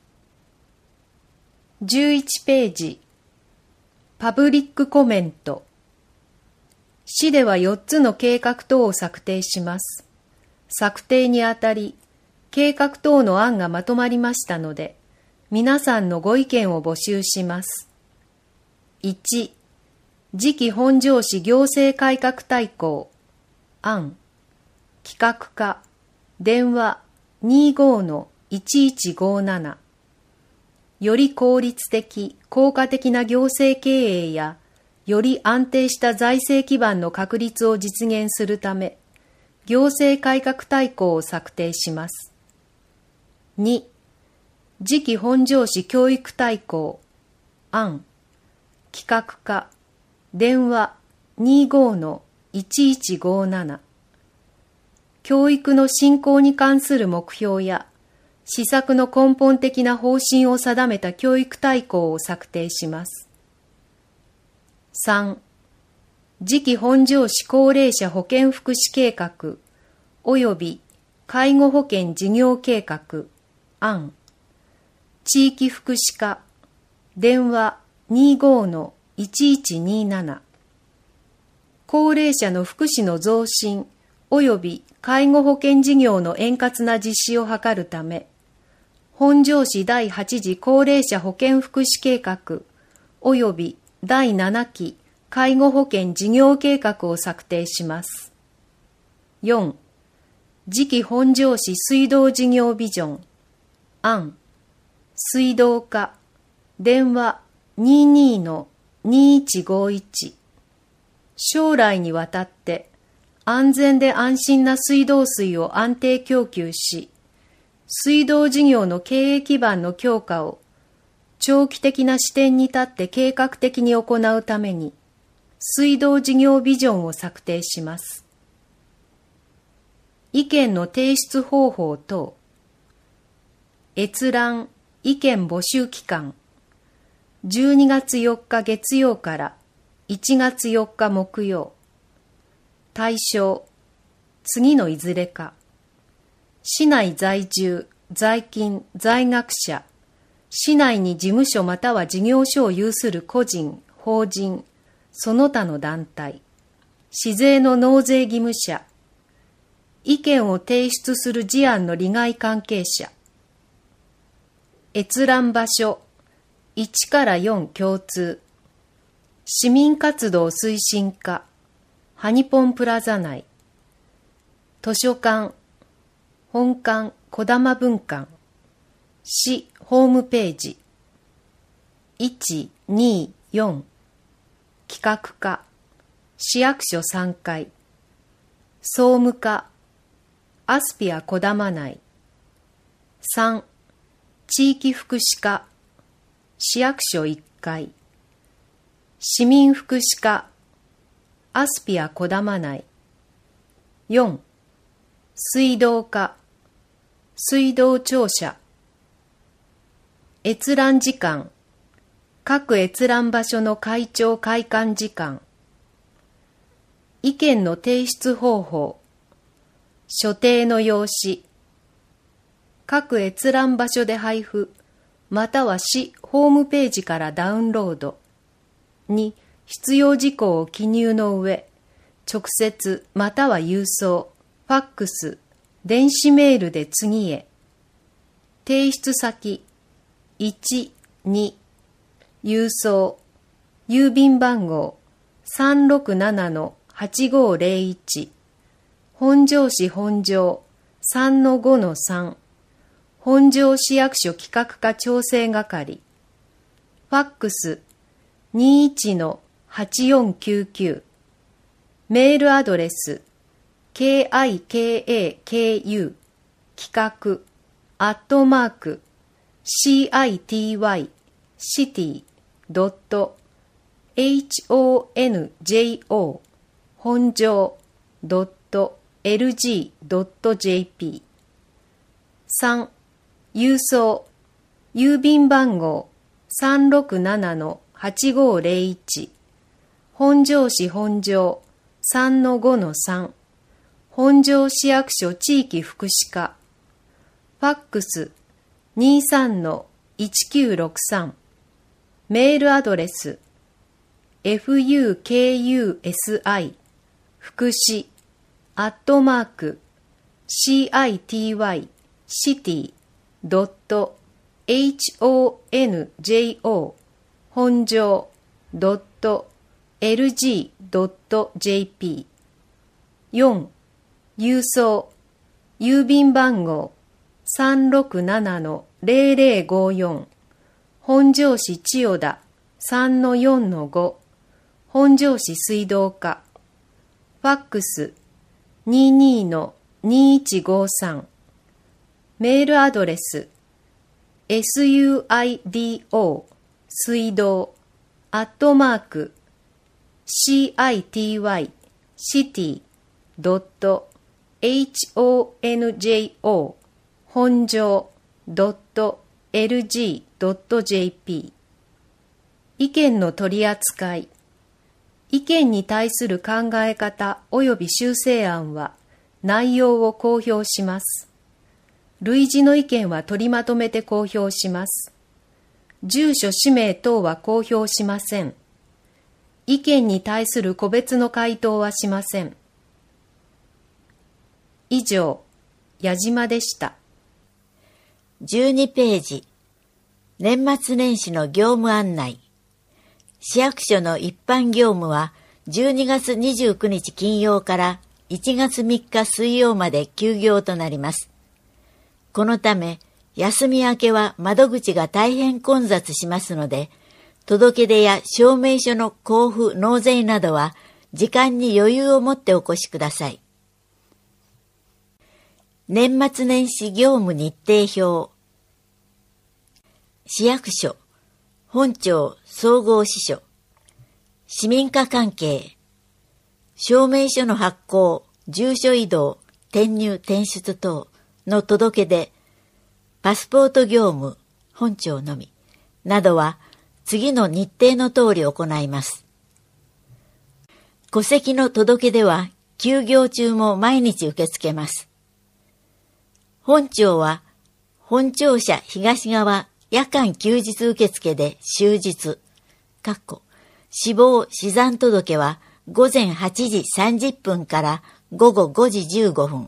。11ページ、パブリックコメント。市では4つの計画等を策定します。策定にあたり、計画等の案がまとまりましたので、皆さんのご意見を募集します。1、次期本庄市行政改革大綱案、企画課、電話 25-1157。より効率的、効果的な行政経営や、より安定した財政基盤の確立を実現するため、行政改革大綱を策定します。2、次期本庄市教育大綱案、企画課、電話 25-1157。教育の振興に関する目標や、施策の根本的な方針を定めた教育大綱を策定します。3、次期本庄市高齢者保健福祉計画及び介護保険事業計画案、地域福祉課、電話 25-1127。高齢者の福祉の増進及び介護保険事業の円滑な実施を図るため、本庄市第8次高齢者保健福祉計画及び第7期介護保険事業計画を策定します。4、次期本庄市水道事業ビジョン案、水道課、電話 22-2151。将来にわたって安全で安心な水道水を安定供給し、水道事業の経営基盤の強化を長期的な視点に立って計画的に行うために、水道事業ビジョンを策定します。意見の提出方法等。閲覧意見募集期間。12月4日月曜から1月4日木曜。対象、次のいずれか。市内在住、在勤、在学者、市内に事務所または事業所を有する個人、法人、その他の団体、市税の納税義務者、意見を提出する事案の利害関係者、閲覧場所、1から4共通、市民活動推進課、ハニポンプラザ内、図書館、本館、児玉分館、市ホームページ、1、2、4、企画課、市役所3階、総務課、アスピア児玉内、3、地域福祉課、市役所1階、市民福祉課、アスピア児玉内、4、水道課、水道庁舎、閲覧時間、各閲覧場所の開庁開館時間、意見の提出方法、所定の用紙、各閲覧場所で配布、または市ホームページからダウンロードに必要事項を記入の上、直接または郵送、ファックス、電子メールで次へ。提出先、1、2、郵送、郵便番号 367-8501、本庄市本庄 3-5-3、本庄市役所企画課調整係、ファックス 21-8499、メールアドレス KIKAKU 企画@city.honjo 本庄 .lg.jp 3. 郵送郵便番号 367-8501 本庄市本庄 3-5-3 本庄市役所地域福祉課ファックス 23-1963 メールアドレス fukusi 福祉@city.honjo 本庄 .lg.jp 4. 郵送郵便番号 367-0054 本庄市千代田 3-4-5 本庄市水道課ファックス 22-2153 メールアドレス suido 水道@city.honjo 本庄 .lg.jp 意見の取り扱い意見に対する考え方及び修正案は内容を公表します。類似の意見は取りまとめて公表します。住所氏名等は公表しません。意見に対する個別の回答はしません。以上、矢島でした。 12ページ、年末年始の業務案内。市役所の一般業務は12月29日金曜から1月3日水曜まで休業となります。このため、休み明けは窓口が大変混雑しますので、届け出や証明書の交付・納税などは時間に余裕を持ってお越しください。年末年始業務日程表。市役所、本庁総合支所、市民課関係、証明書の発行、住所移動、転入転出等の届け出、パスポート業務、本庁のみ、などは次の日程の通り行います。戸籍の届け出は休業中も毎日受け付けます。本庁は本庁舎東側夜間休日受付で終日、死亡死産届は午前8時30分から午後5時15分、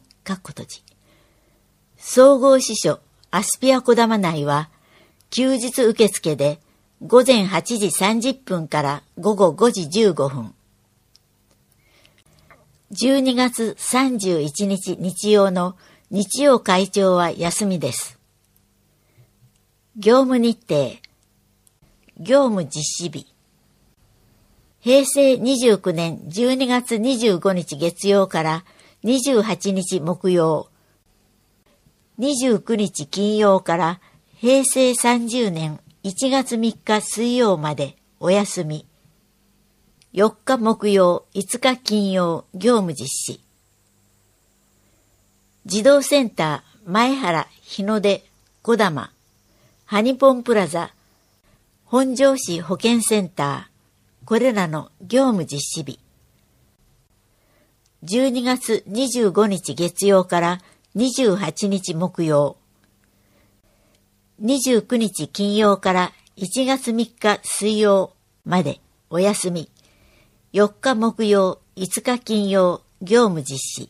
総合支所アスピア小玉内は休日受付で午前8時30分から午後5時15分。12月31日日曜の日曜会長は休みです。業務日程。業務実施日。平成29年12月25日月曜から28日木曜、29日金曜から平成30年1月3日水曜までお休み。4日木曜、5日金曜、業務実施。児童センター、前原、日の出、小玉、ハニポンプラザ、本庄市保健センター、これらの業務実施日。12月25日月曜から28日木曜、29日金曜から1月3日水曜までお休み。4日木曜、5日金曜、業務実施。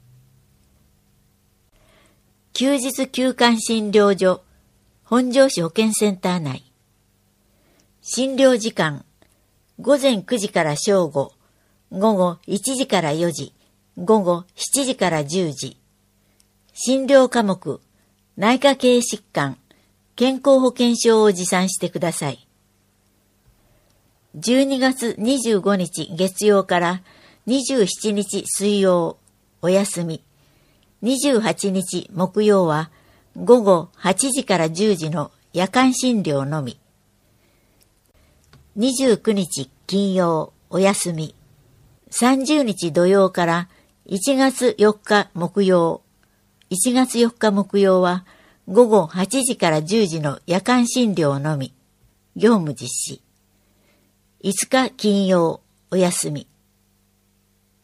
休日休館診療所、本庄市保健センター内。診療時間、午前9時から正午、午後1時から4時、午後7時から10時。診療科目、内科系疾患、健康保険証を持参してください。12月25日月曜から27日水曜、お休み。28日木曜は午後8時から10時の夜間診療のみ。29日金曜、お休み。30日土曜から1月4日木曜。1月4日木曜は午後8時から10時の夜間診療のみ。業務実施。5日金曜、お休み。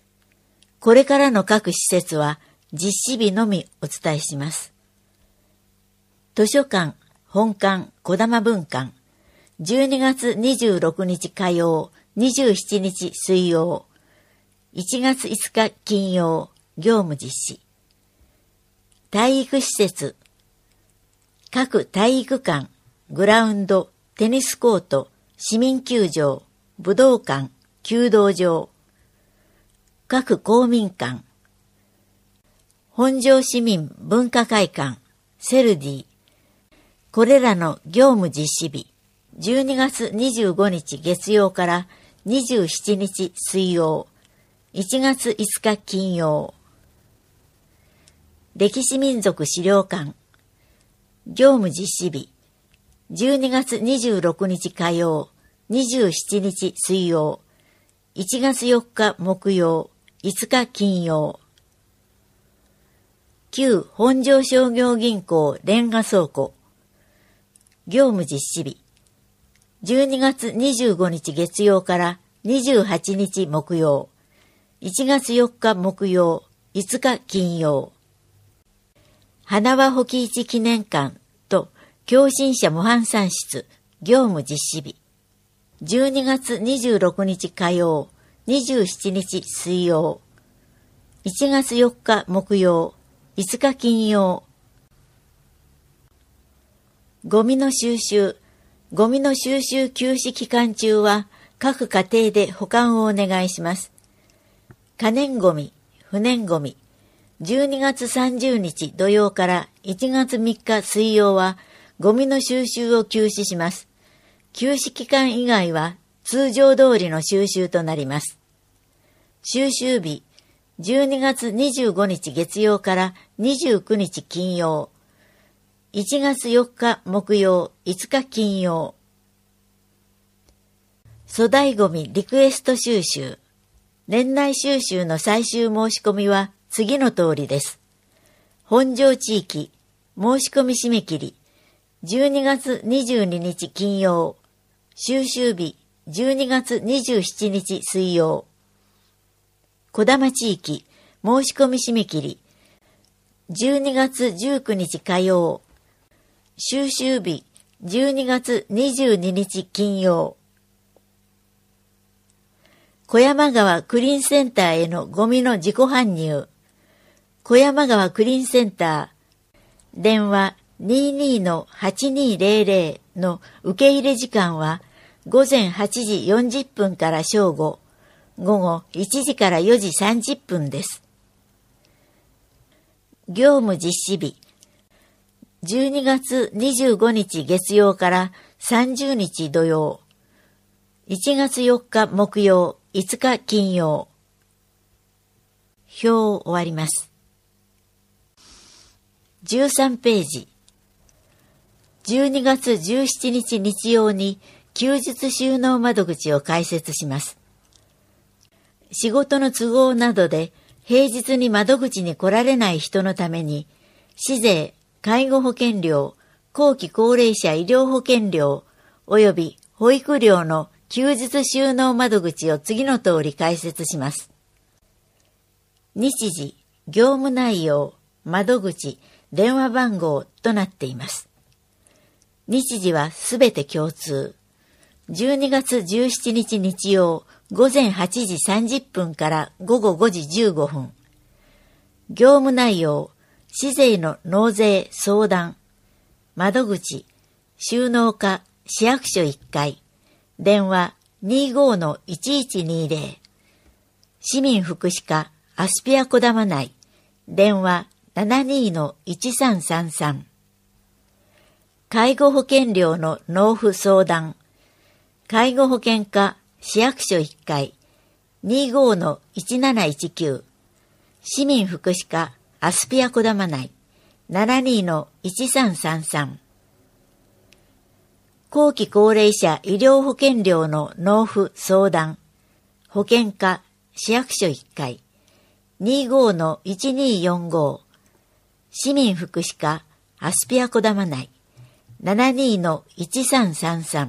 これからの各施設は実施日のみお伝えします。 図書館、本館、児玉分館。12月26日火曜、27日水曜。1月5日金曜、業務実施。体育施設。各体育館、グラウンド、テニスコート、市民球場、武道館、弓道場。各公民館。本庄市民文化会館、セルディ。これらの業務実施日、12月25日月曜から27日水曜、1月5日金曜。歴史民族資料館、業務実施日、12月26日火曜、27日水曜、1月4日木曜、5日金曜。旧本庄商業銀行レンガ倉庫、業務実施日、12月25日月曜から28日木曜、1月4日木曜、5日金曜。花輪保木市記念館と共振者模範産室、業務実施日、12月26日火曜、27日水曜、1月4日木曜、5日金曜。ゴミの収集休止期間中は各家庭で保管をお願いします。可燃ゴミ、不燃ゴミ、12月30日土曜から1月3日水曜はゴミの収集を休止します。休止期間以外は通常通りの収集となります。収集日、12月25日月曜から29日金曜、1月4日木曜、5日金曜。粗大ごみリクエスト収集。年内収集の最終申し込みは次の通りです。本庄地域、申し込み締め切り、12月22日金曜、収集日、12月27日水曜。児玉地域、申し込み締め切り、12月19日火曜、収集日、12月22日金曜。小山川クリーンセンターへのゴミの自己搬入。小山川クリーンセンター、電話 22-8200 の受け入れ時間は午前8時40分から正午、午後1時から4時30分です。業務実施日、12月25日月曜から30日土曜、1月4日木曜、5日金曜。表を終わります。13ページ。12月17日日曜に休日収納窓口を開設します。仕事の都合などで平日に窓口に来られない人のために、市税、介護保険料、後期高齢者医療保険料、及び保育料の休日収納窓口を次の通り開設します。日時、業務内容、窓口、電話番号となっています。日時はすべて共通。12月17日日曜、午前8時30分から午後5時15分。業務内容、市税の納税相談。窓口、収納課、市役所1階。電話 25-1120。市民福祉課、アスピア児玉内。電話 72-1333。介護保険料の納付相談。介護保険課、市役所1階。25-1719。市民福祉課、アスピア児玉内。72-1333。後期高齢者医療保険料の納付相談。保険課、市役所1階。25-1245。市民福祉課、アスピア児玉内。72-1333。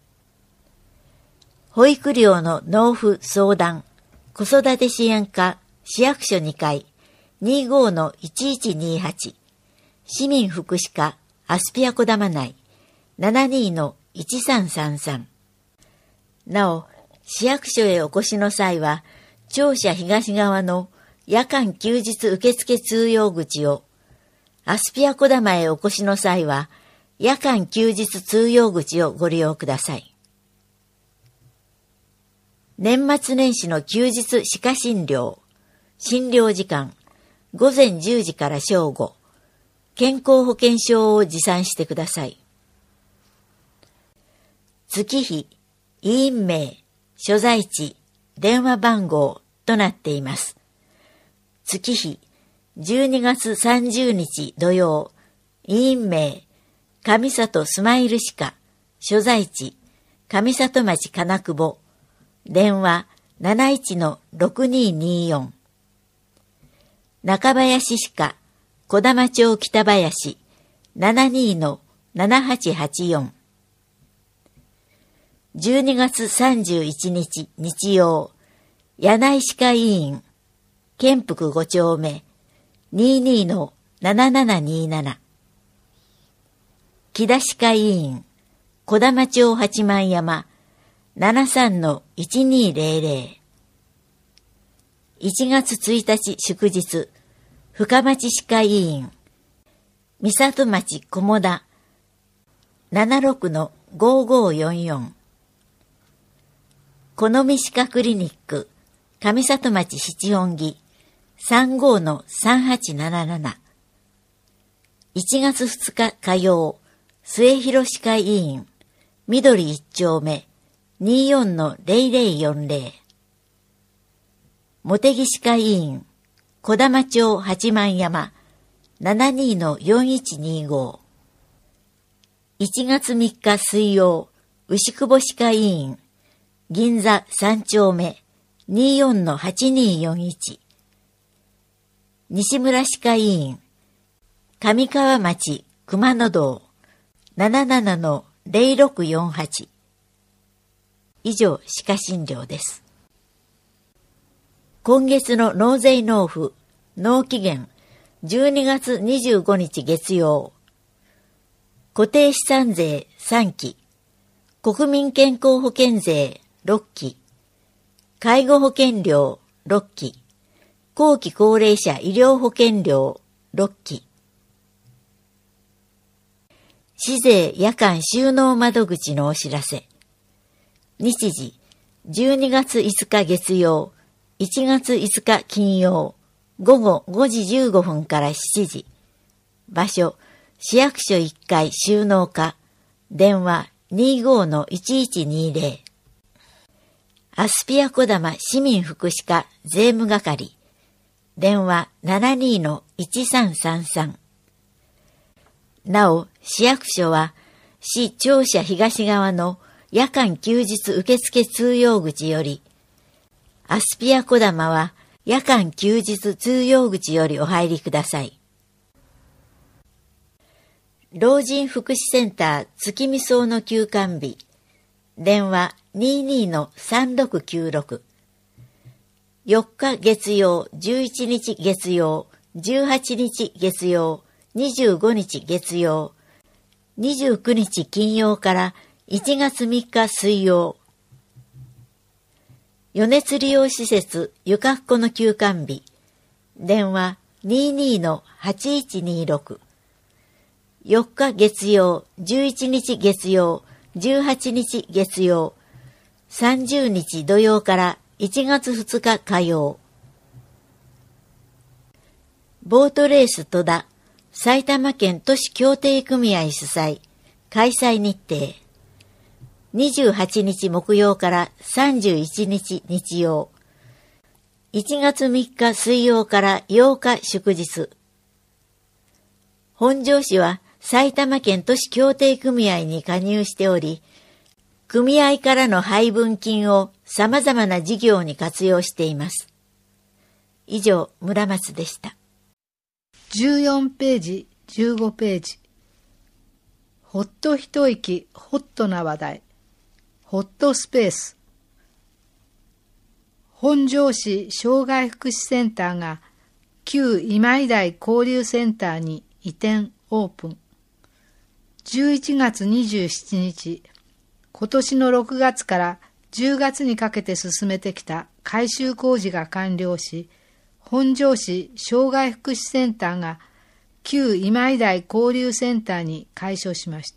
保育料の納付相談。子育て支援課、市役所2階。25-1128。市民福祉課、 アスピアコダマ内 72-1333。なお、市役所へお越しの際は、庁舎東側の夜間休日受付通用口を、アスピアコダマへお越しの際は、夜間休日通用口をご利用ください。年末年始の休日歯科診療、診療時間、午前10時から正午、健康保険証を持参してください。月日、医院名、所在地、電話番号となっています。月日、12月30日土曜、医院名、上里スマイル歯科、所在地、上里町金久保、電話 71-6224。中林歯科、小玉町北林、72-7884。12月31日日曜、柳井歯科医院、建福5丁目、22-7727。木田歯科医院、小玉町八幡山、73-1200。1月1日祝日、深町歯科医院、三里町菰田、76-5544。このみ歯科クリニック、上里町七本木、35-3877。1月2日火曜、末広歯科医院、緑一丁目、24-0040。茂木歯科医院、小玉町八幡山、72-4125。1月3日水曜、牛久保歯科医院、銀座3丁目、24-8241。西村歯科医院、上川町熊野道、77-0648。以上、歯科診療です。今月の納税納付、納期限、12月25日月曜。固定資産税3期、国民健康保険税6期、介護保険料6期、後期高齢者医療保険料6期。市税夜間収納窓口のお知らせ。日時、12月5日月曜、1月5日金曜、午後5時15分から7時。場所、市役所1階収納課。電話 25-1120。アスピア小玉市民福祉課税務係。電話 72-1333。なお、市役所は、市庁舎東側の夜間休日受付通用口より、アスピア小玉は夜間休日通用口よりお入りください。老人福祉センター月見荘の休館日。電話 22-3696。4日月曜、11日月曜、18日月曜、25日月曜、29日金曜から1月3日水曜。余熱利用施設ゆかっこの休館日。電話 22-8126。4日月曜、11日月曜、18日月曜、30日土曜から1月2日火曜。ボートレース戸田、埼玉県都市協定組合主催、開催日程。28日木曜から31日日曜。1月3日水曜から8日祝日。本庄市は埼玉県都市協定組合に加入しており、組合からの配分金を様々な事業に活用しています。以上、村松でした。 14ページ、15ページ。ほっと一息、ホットな話題。ホットスペース。本庄市障害福祉センターが旧今井台交流センターに移転オープン。 11月27日、今年の6月から10月にかけて進めてきた改修工事が完了し、本庄市障害福祉センターが旧今井台交流センターに改所しました。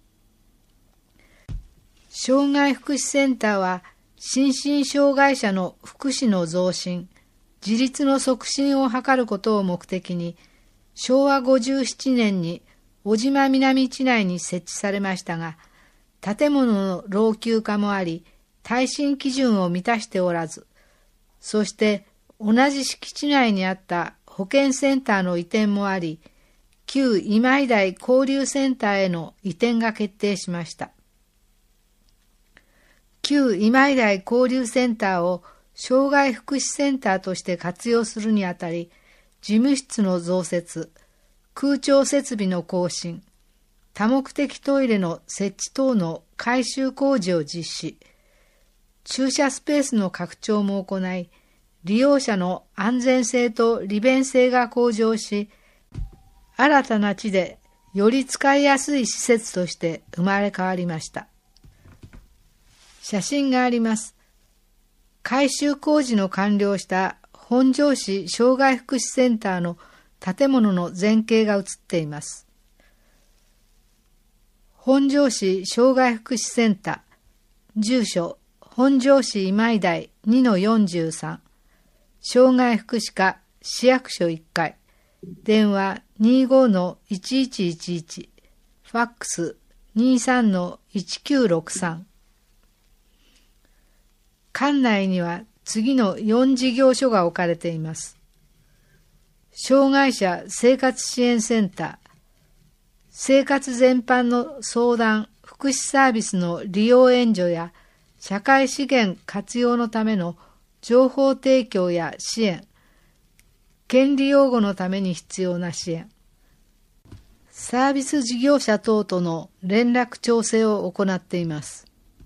障害福祉センターは心身障害者の福祉の増進、自立の促進を図ることを目的に、昭和57年に小島南地内に設置されましたが、建物の老朽化もあり、耐震基準を満たしておらず、そして同じ敷地内にあった保健センターの移転もあり、旧今井台交流センターへの移転が決定しました。旧今井台交流センターを障害福祉センターとして活用するにあたり、事務室の増設、空調設備の更新、多目的トイレの設置等の改修工事を実施、駐車スペースの拡張も行い、利用者の安全性と利便性が向上し、新たな地でより使いやすい施設として生まれ変わりました。写真があります。改修工事の完了した本庄市障害福祉センターの建物の全景が写っています。本庄市障害福祉センター、住所本庄市今井台 2-43、障害福祉課市役所1階、電話 25-1111、ファックス 23-1963。館内には次の4事業所が置かれています。障害者生活支援センター、生活全般の相談・福祉サービスの利用援助や社会資源活用のための情報提供や支援、権利擁護のために必要な支援、サービス事業者等との連絡調整を行っています。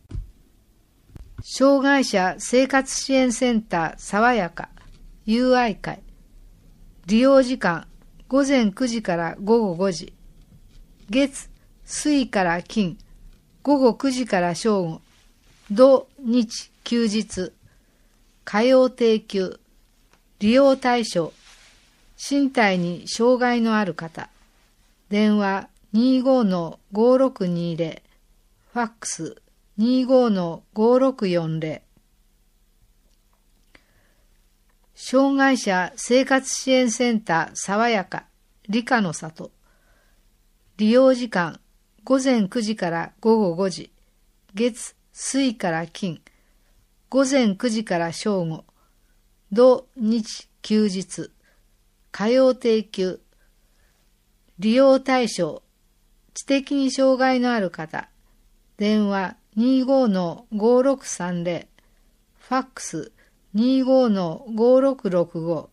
障害者生活支援センターさわやか友愛会、利用時間午前9時から午後5時、月水から金午後9時から正午、土日休日、火曜定休、利用対象、身体に障害のある方、電話 25-5620、ファックス 25-5640。障害者生活支援センターさわやか理科の里、利用時間午前9時から午後5時、月水から金午前9時から正午、土日休日、火曜定休、利用対象、知的に障害のある方、電話 25-5630、ファックス 25-5665。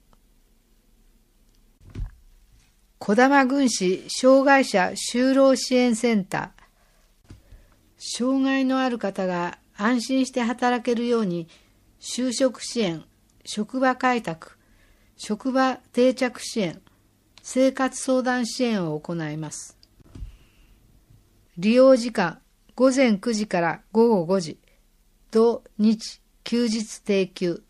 児玉郡市障害者就労支援センター、障害のある方が安心して働けるように就職支援、職場開拓、職場定着支援、生活相談支援を行います。利用時間午前9時から午後5時、土日休日定休、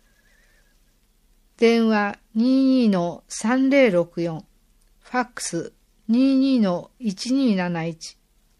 電話 22-3064、ファックス 22-1271。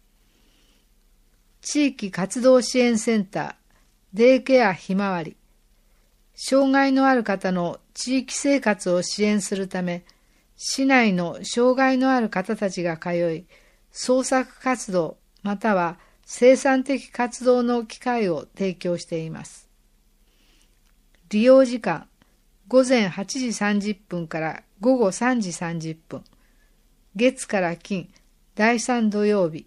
地域活動支援センターデイケアひまわり、障害のある方の地域生活を支援するため、市内の障害のある方たちが通い、創作活動または生産的活動の機会を提供しています。利用時間午前8時30分から午後3時30分、月から金第3土曜日、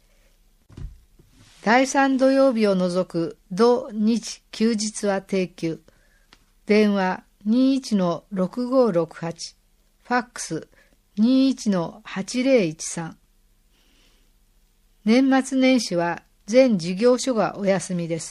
第3土曜日を除く土日休日は定休、電話 21-6568、ファックス 21-8013。年末年始は全事業所がお休みです。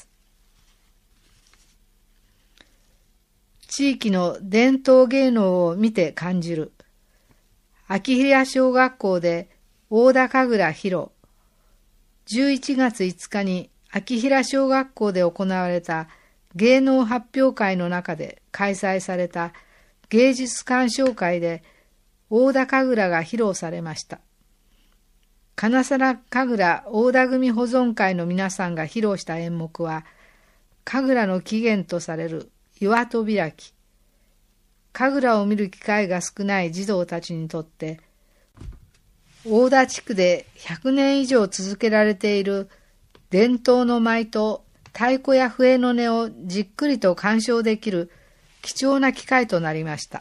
地域の伝統芸能を見て感じる。秋平小学校で大田神楽披露。11月5日に秋平小学校で行われた芸能発表会の中で開催された芸術鑑賞会で大田神楽が披露されました。金皿神楽大田組保存会の皆さんが披露した演目は、神楽の起源とされる岩戸開き。神楽を見る機会が少ない児童たちにとって、大田地区で100年以上続けられている伝統の舞と太鼓や笛の音をじっくりと鑑賞できる貴重な機会となりました。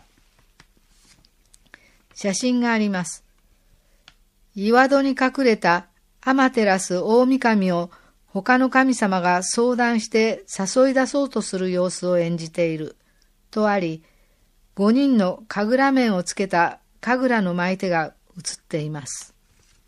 写真があります。岩戸に隠れた天照大神を他の神様が相談して誘い出そうとする様子を演じているとあり、5人の神楽面をつけた神楽の舞手が映っています。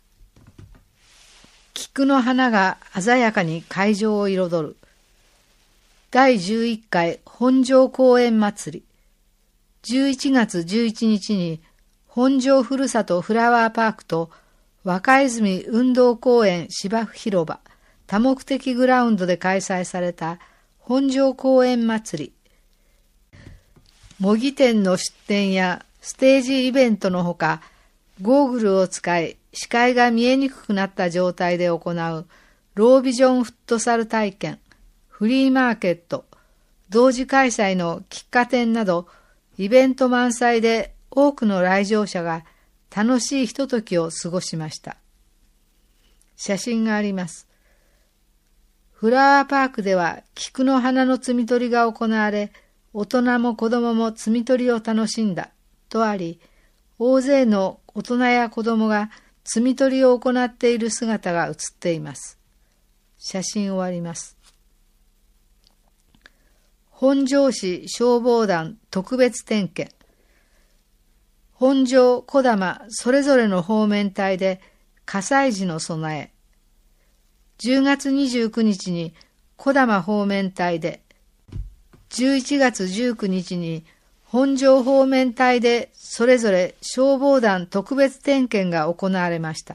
菊の花が鮮やかに会場を彩る。第11回本庄公園祭り。11月11日に本庄ふるさとフラワーパークと若泉運動公園芝生広場多目的グラウンドで開催された本庄公園祭り。模擬店の出店やステージイベントのほか、ゴーグルを使い視界が見えにくくなった状態で行うロービジョンフットサル体験、フリーマーケット、同時開催の喫茶店などイベント満載で多くの来場者が楽しいひとときを過ごしました。写真があります。フラワーパークでは菊の花の摘み取りが行われ、大人も子供も摘み取りを楽しんだとあり、大勢の大人や子供が摘み取りを行っている姿が写っています。写真終わります。本庄市消防団特別点検。本庄、小玉それぞれの方面隊で火災時の備え。10月29日に小玉方面隊で、11月19日に本庄方面隊でそれぞれ消防団特別点検が行われました。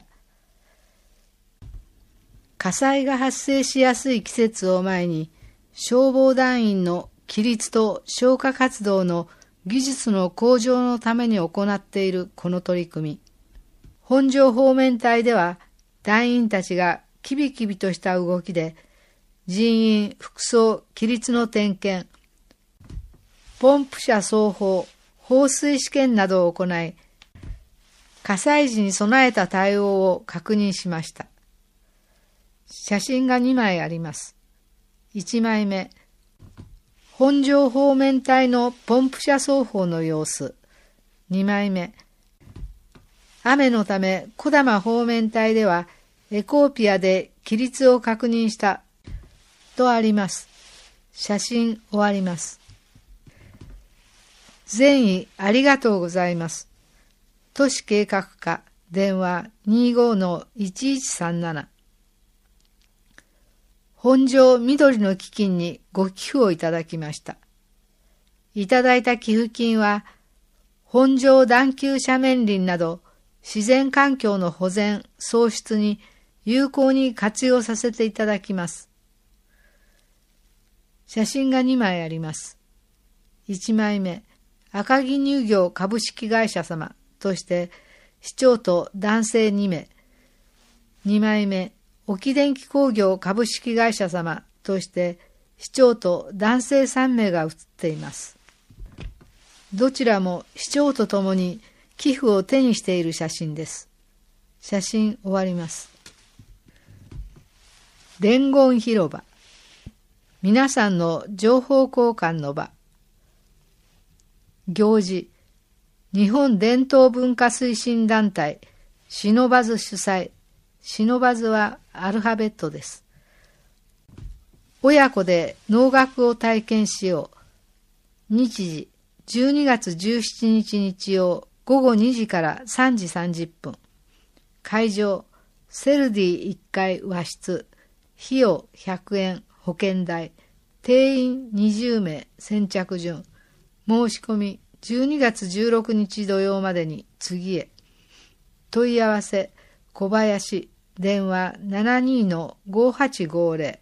火災が発生しやすい季節を前に、消防団員の規律と消火活動の技術の向上のために行っているこの取り組み。本庄方面隊では団員たちがキビキビとした動きで人員、服装、規律の点検、ポンプ車走法、放水試験などを行い、火災時に備えた対応を確認しました。写真が2枚あります。1枚目、本庄方面隊のポンプ車走法の様子。2枚目、雨のため小玉方面隊ではエコーピアで規律を確認したとあります。写真終わります。善意ありがとうございます。都市計画課電話 25-1137。本庄緑の基金にご寄付をいただきました。いただいた寄付金は本庄段丘斜面林など自然環境の保全・創出に有効に活用させていただきます。写真が2枚あります。1枚目、赤城乳業株式会社様として市長と男性2名。2枚目、沖電気工業株式会社様として市長と男性3名が写っています。どちらも市長とともに寄付を手にしている写真です。写真終わります。伝言広場。皆さんの情報交換の場。行事。日本伝統文化推進団体シノバズ主催。シノバズはアルファベットです。親子で能楽を体験しよう。日時12月17日日曜午後2時から3時30分。会場セルディ1階和室。費用100円保険代。定員20名先着順。申し込み12月16日土曜までに次へ。問い合わせ小林、電話 72-5850。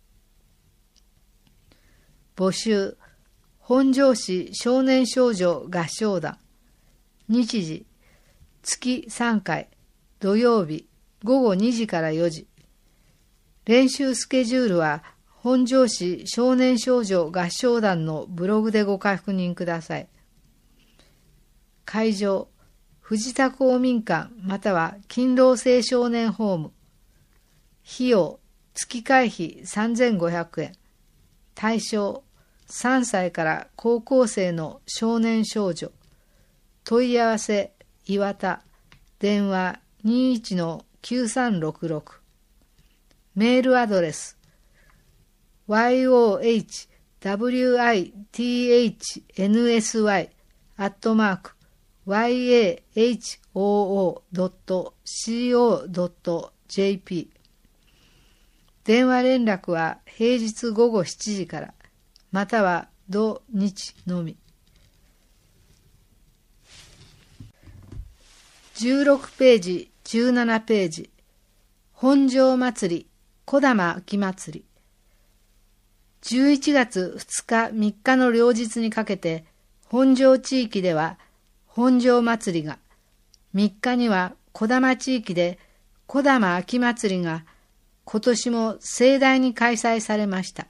募集、本庄市少年少女合唱団。日時、月3回、土曜日、午後2時から4時。練習スケジュールは、本庄市少年少女合唱団のブログでご確認ください。会場、藤田公民館または勤労青少年ホーム。費用、月会費3500円。対象、3歳から高校生の少年少女。問い合わせ、岩田。電話 21-9366。メールアドレス、yohwithnsy@yahoo.co.jp。 電話連絡は平日午後7時から、または土日のみ。16ページ、17ページ。本庄祭り、小玉秋祭り。11月2日3日の両日にかけて、本庄地域では本庄祭りが、3日には小玉地域で小玉秋祭りが今年も盛大に開催されました。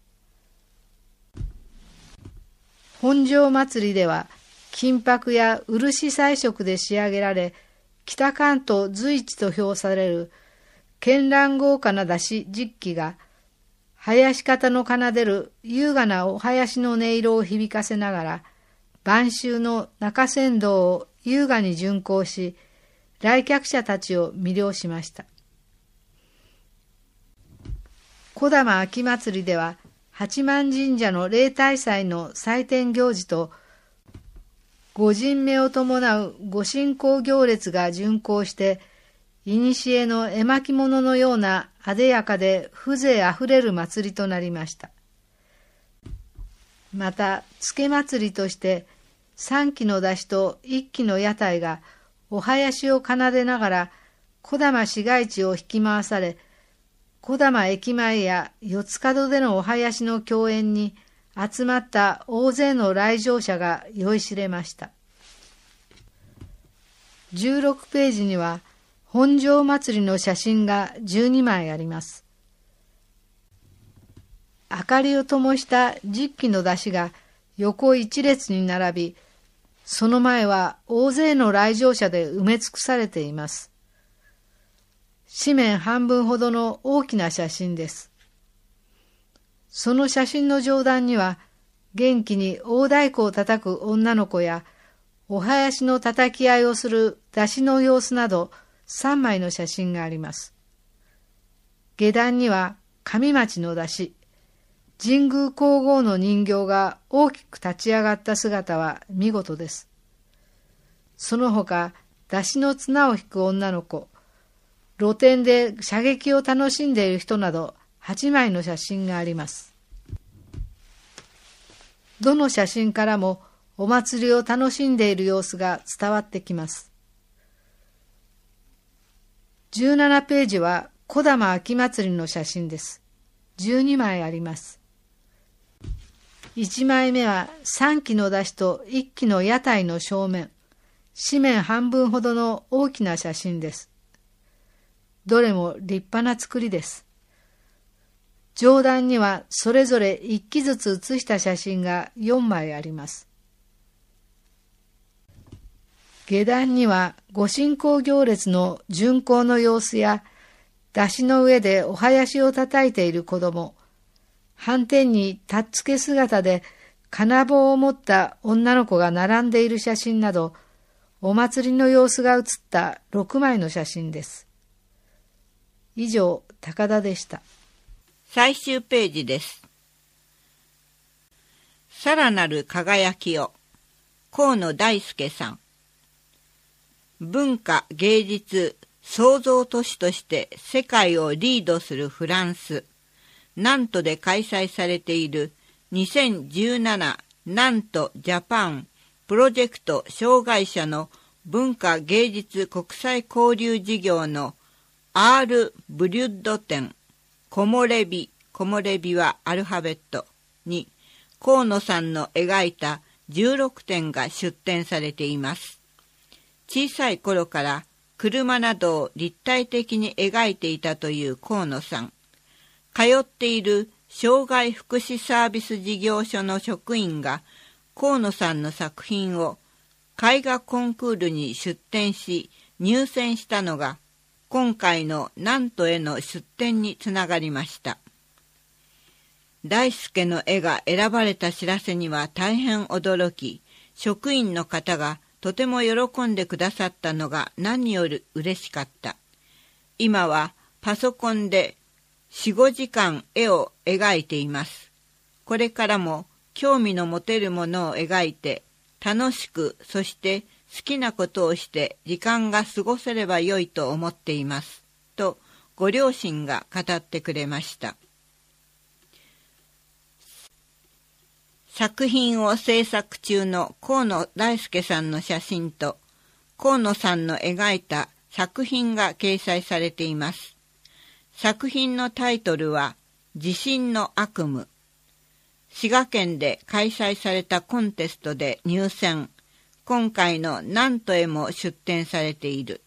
本庄祭りでは金箔や漆彩色で仕上げられ、北関東随一と評される絢爛豪華な山車10騎が、囃子方の奏でる優雅なお囃子の音色を響かせながら、晩秋の中山道を優雅に巡行し、来客者たちを魅了しました。小玉秋祭りでは、八幡神社の例大祭の祭典行事と、御神目を伴う御神幸行列が巡行して、古の絵巻物のようなあでやかで風情あふれる祭りとなりました。また、つけ祭りとして、3基の山車と1基の屋台がお囃子を奏でながら、小玉市街地を引き回され、小玉駅前や四つ角でのお囃子の共演に集まった大勢の来場者が酔いしれました。16ページには本庄祭りの写真が12枚あります。明かりを灯した10基の山車が横一列に並び、その前は大勢の来場者で埋め尽くされています。紙面半分ほどの大きな写真です。その写真の上段には、元気に大太鼓を叩く女の子や、お囃子の叩き合いをする山車の様子など3枚の写真があります。下段には上町の山車、神宮皇后の人形が大きく立ち上がった姿は見事です。その他、山車の綱を引く女の子、露店で射撃を楽しんでいる人など8枚の写真があります。どの写真からもお祭りを楽しんでいる様子が伝わってきます。17ページは小玉秋祭りの写真です。12枚あります。1枚目は3基の山車と1基の屋台の正面、紙面半分ほどの大きな写真です。どれも立派な作りです。上段にはそれぞれ1機ずつ写した写真が4枚あります。下段には御神幸行列の巡行の様子や、山車の上でお囃子を叩いている子供、反転にたっつけ姿で金棒を持った女の子が並んでいる写真など、お祭りの様子が写った6枚の写真です。以上、高田でした。 最終ページです。さらなる輝きを、河野大輔さん。文化芸術創造都市として世界をリードするフランス、ナントで開催されている2017ナントジャパンプロジェクト障害者の文化芸術国際交流事業のアール・ブリュッド展木漏れ日、木漏れ日はアルファベットに河野さんの描いた16点が出展されています。小さい頃から車などを立体的に描いていたという河野さん。通っている障害福祉サービス事業所の職員が河野さんの作品を絵画コンクールに出展し入選したのが今回の南砺への出展につながりました。大輔の絵が選ばれた知らせには大変驚き、職員の方がとても喜んでくださったのが何より嬉しかった。今はパソコンで4、5時間絵を描いています。これからも興味の持てるものを描いて、楽しく、そして好きなことをして時間が過ごせればよいと思っています。と、ご両親が語ってくれました。作品を制作中の河野大輔さんの写真と、河野さんの描いた作品が掲載されています。作品のタイトルは、地震の悪夢。滋賀県で開催されたコンテストで入選。今回の南砺へも出展されている。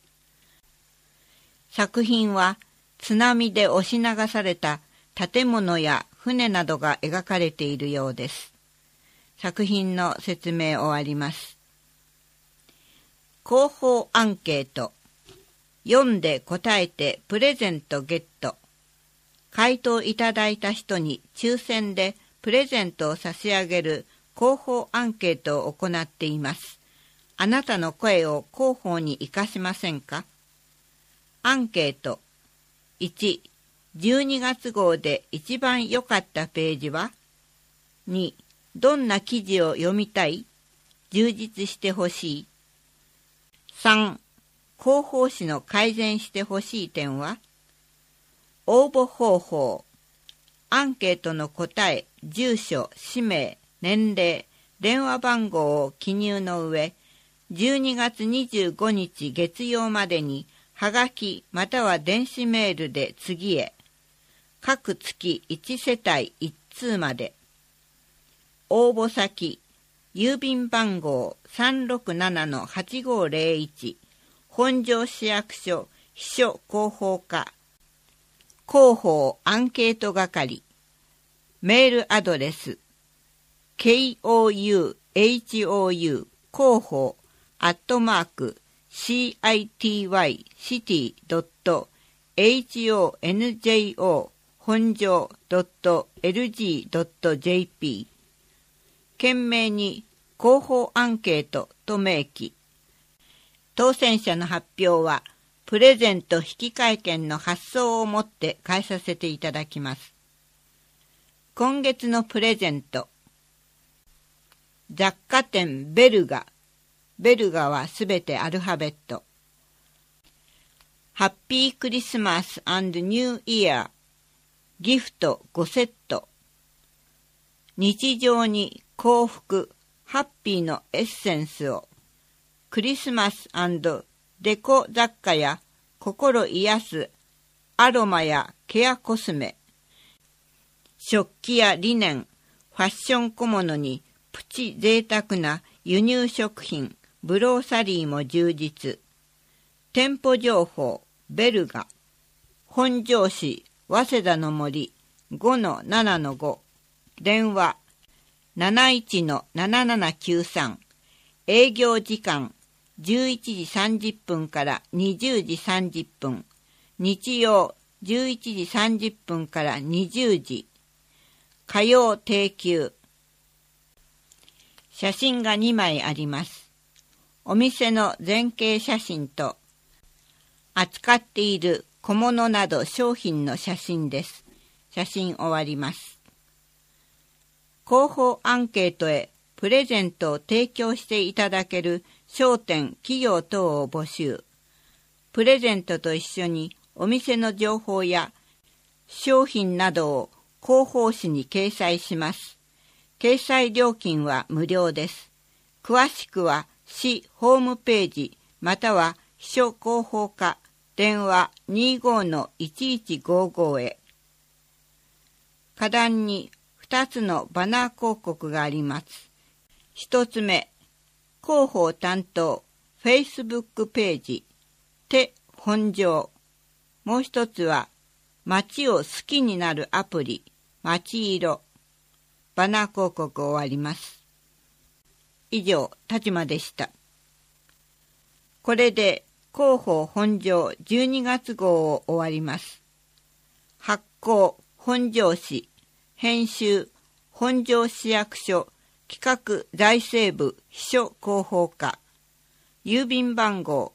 作品は津波で押し流された建物や船などが描かれているようです。作品の説明終わります。広報アンケート。読んで答えてプレゼントゲット。回答いただいた人に抽選でプレゼントを差し上げる広報アンケートを行っています。あなたの声を広報に生かしませんか？アンケート。1、12月号で一番良かったページは？ 2、どんな記事を読みたい？充実してほしい。3、広報誌の改善してほしい点は？応募方法。アンケートの答え、住所、氏名、年齢、電話番号を記入の上、12月25日月曜までに、はがきまたは電子メールで次へ。各月1世帯1通まで。応募先、郵便番号 367-8501、本庄市役所秘書広報課、広報アンケート係。メールアドレス KOUHOU 広報@city.city.honjo 本庄 .lg.jp 懸命に広報アンケートと明記。当選者の発表はプレゼント引換券の発送をもって返させていただきます。今月のプレゼント。雑貨店ベルガ。ベルガはすべてアルファベット。ハッピークリスマス&ニューイヤー。ギフト5セット。日常に幸福、ハッピーのエッセンスを。クリスマス&デコ雑貨や心癒すアロマやケアコスメ、食器やリネン、ファッション小物にプチ贅沢な輸入食品、ブローサリーも充実。店舗情報、ベルガ。本庄市、早稲田の森 5-7-5。電話 71-7793。営業時間11時30分から20時30分。日曜11時30分から20時。火曜定休。写真が2枚あります。お店の前景写真と扱っている小物など商品の写真です。写真終わります。広報アンケートへプレゼントを提供していただける商店、企業等を募集。プレゼントと一緒にお店の情報や商品などを広報誌に掲載します。掲載料金は無料です。詳しくは市ホームページまたは秘書広報課電話 25-1155 へ。下段に2つのバナー広告があります。1つ目、広報担当 Facebook ページ手本庄。もう一つは街を好きになるアプリ街色。バナー広告終わります。以上、田島でした。これで広報本庄12月号を終わります。発行本庄市、編集本庄市役所企画財政部秘書広報課、郵便番号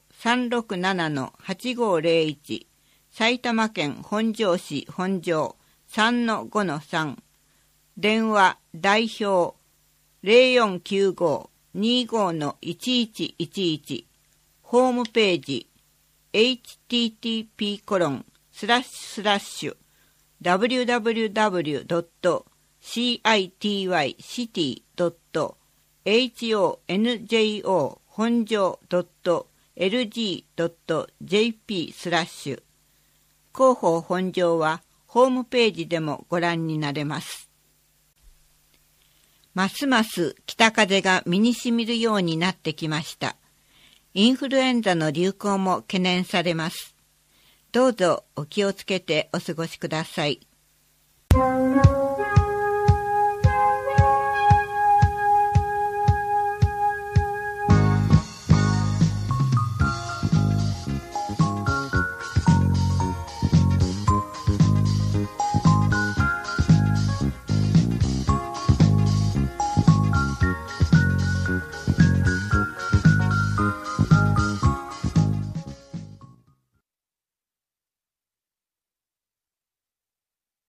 367-8501 埼玉県本庄市本庄 3-5-3、電話代表 0495-25-1111、ホームページ http://www.citycity.honjo本庄 .lg.jp/ 広報本庄はホームページでもご覧になれます。ますます北風が身にしみるようになってきました。インフルエンザの流行も懸念されます。どうぞお気をつけてお過ごしください。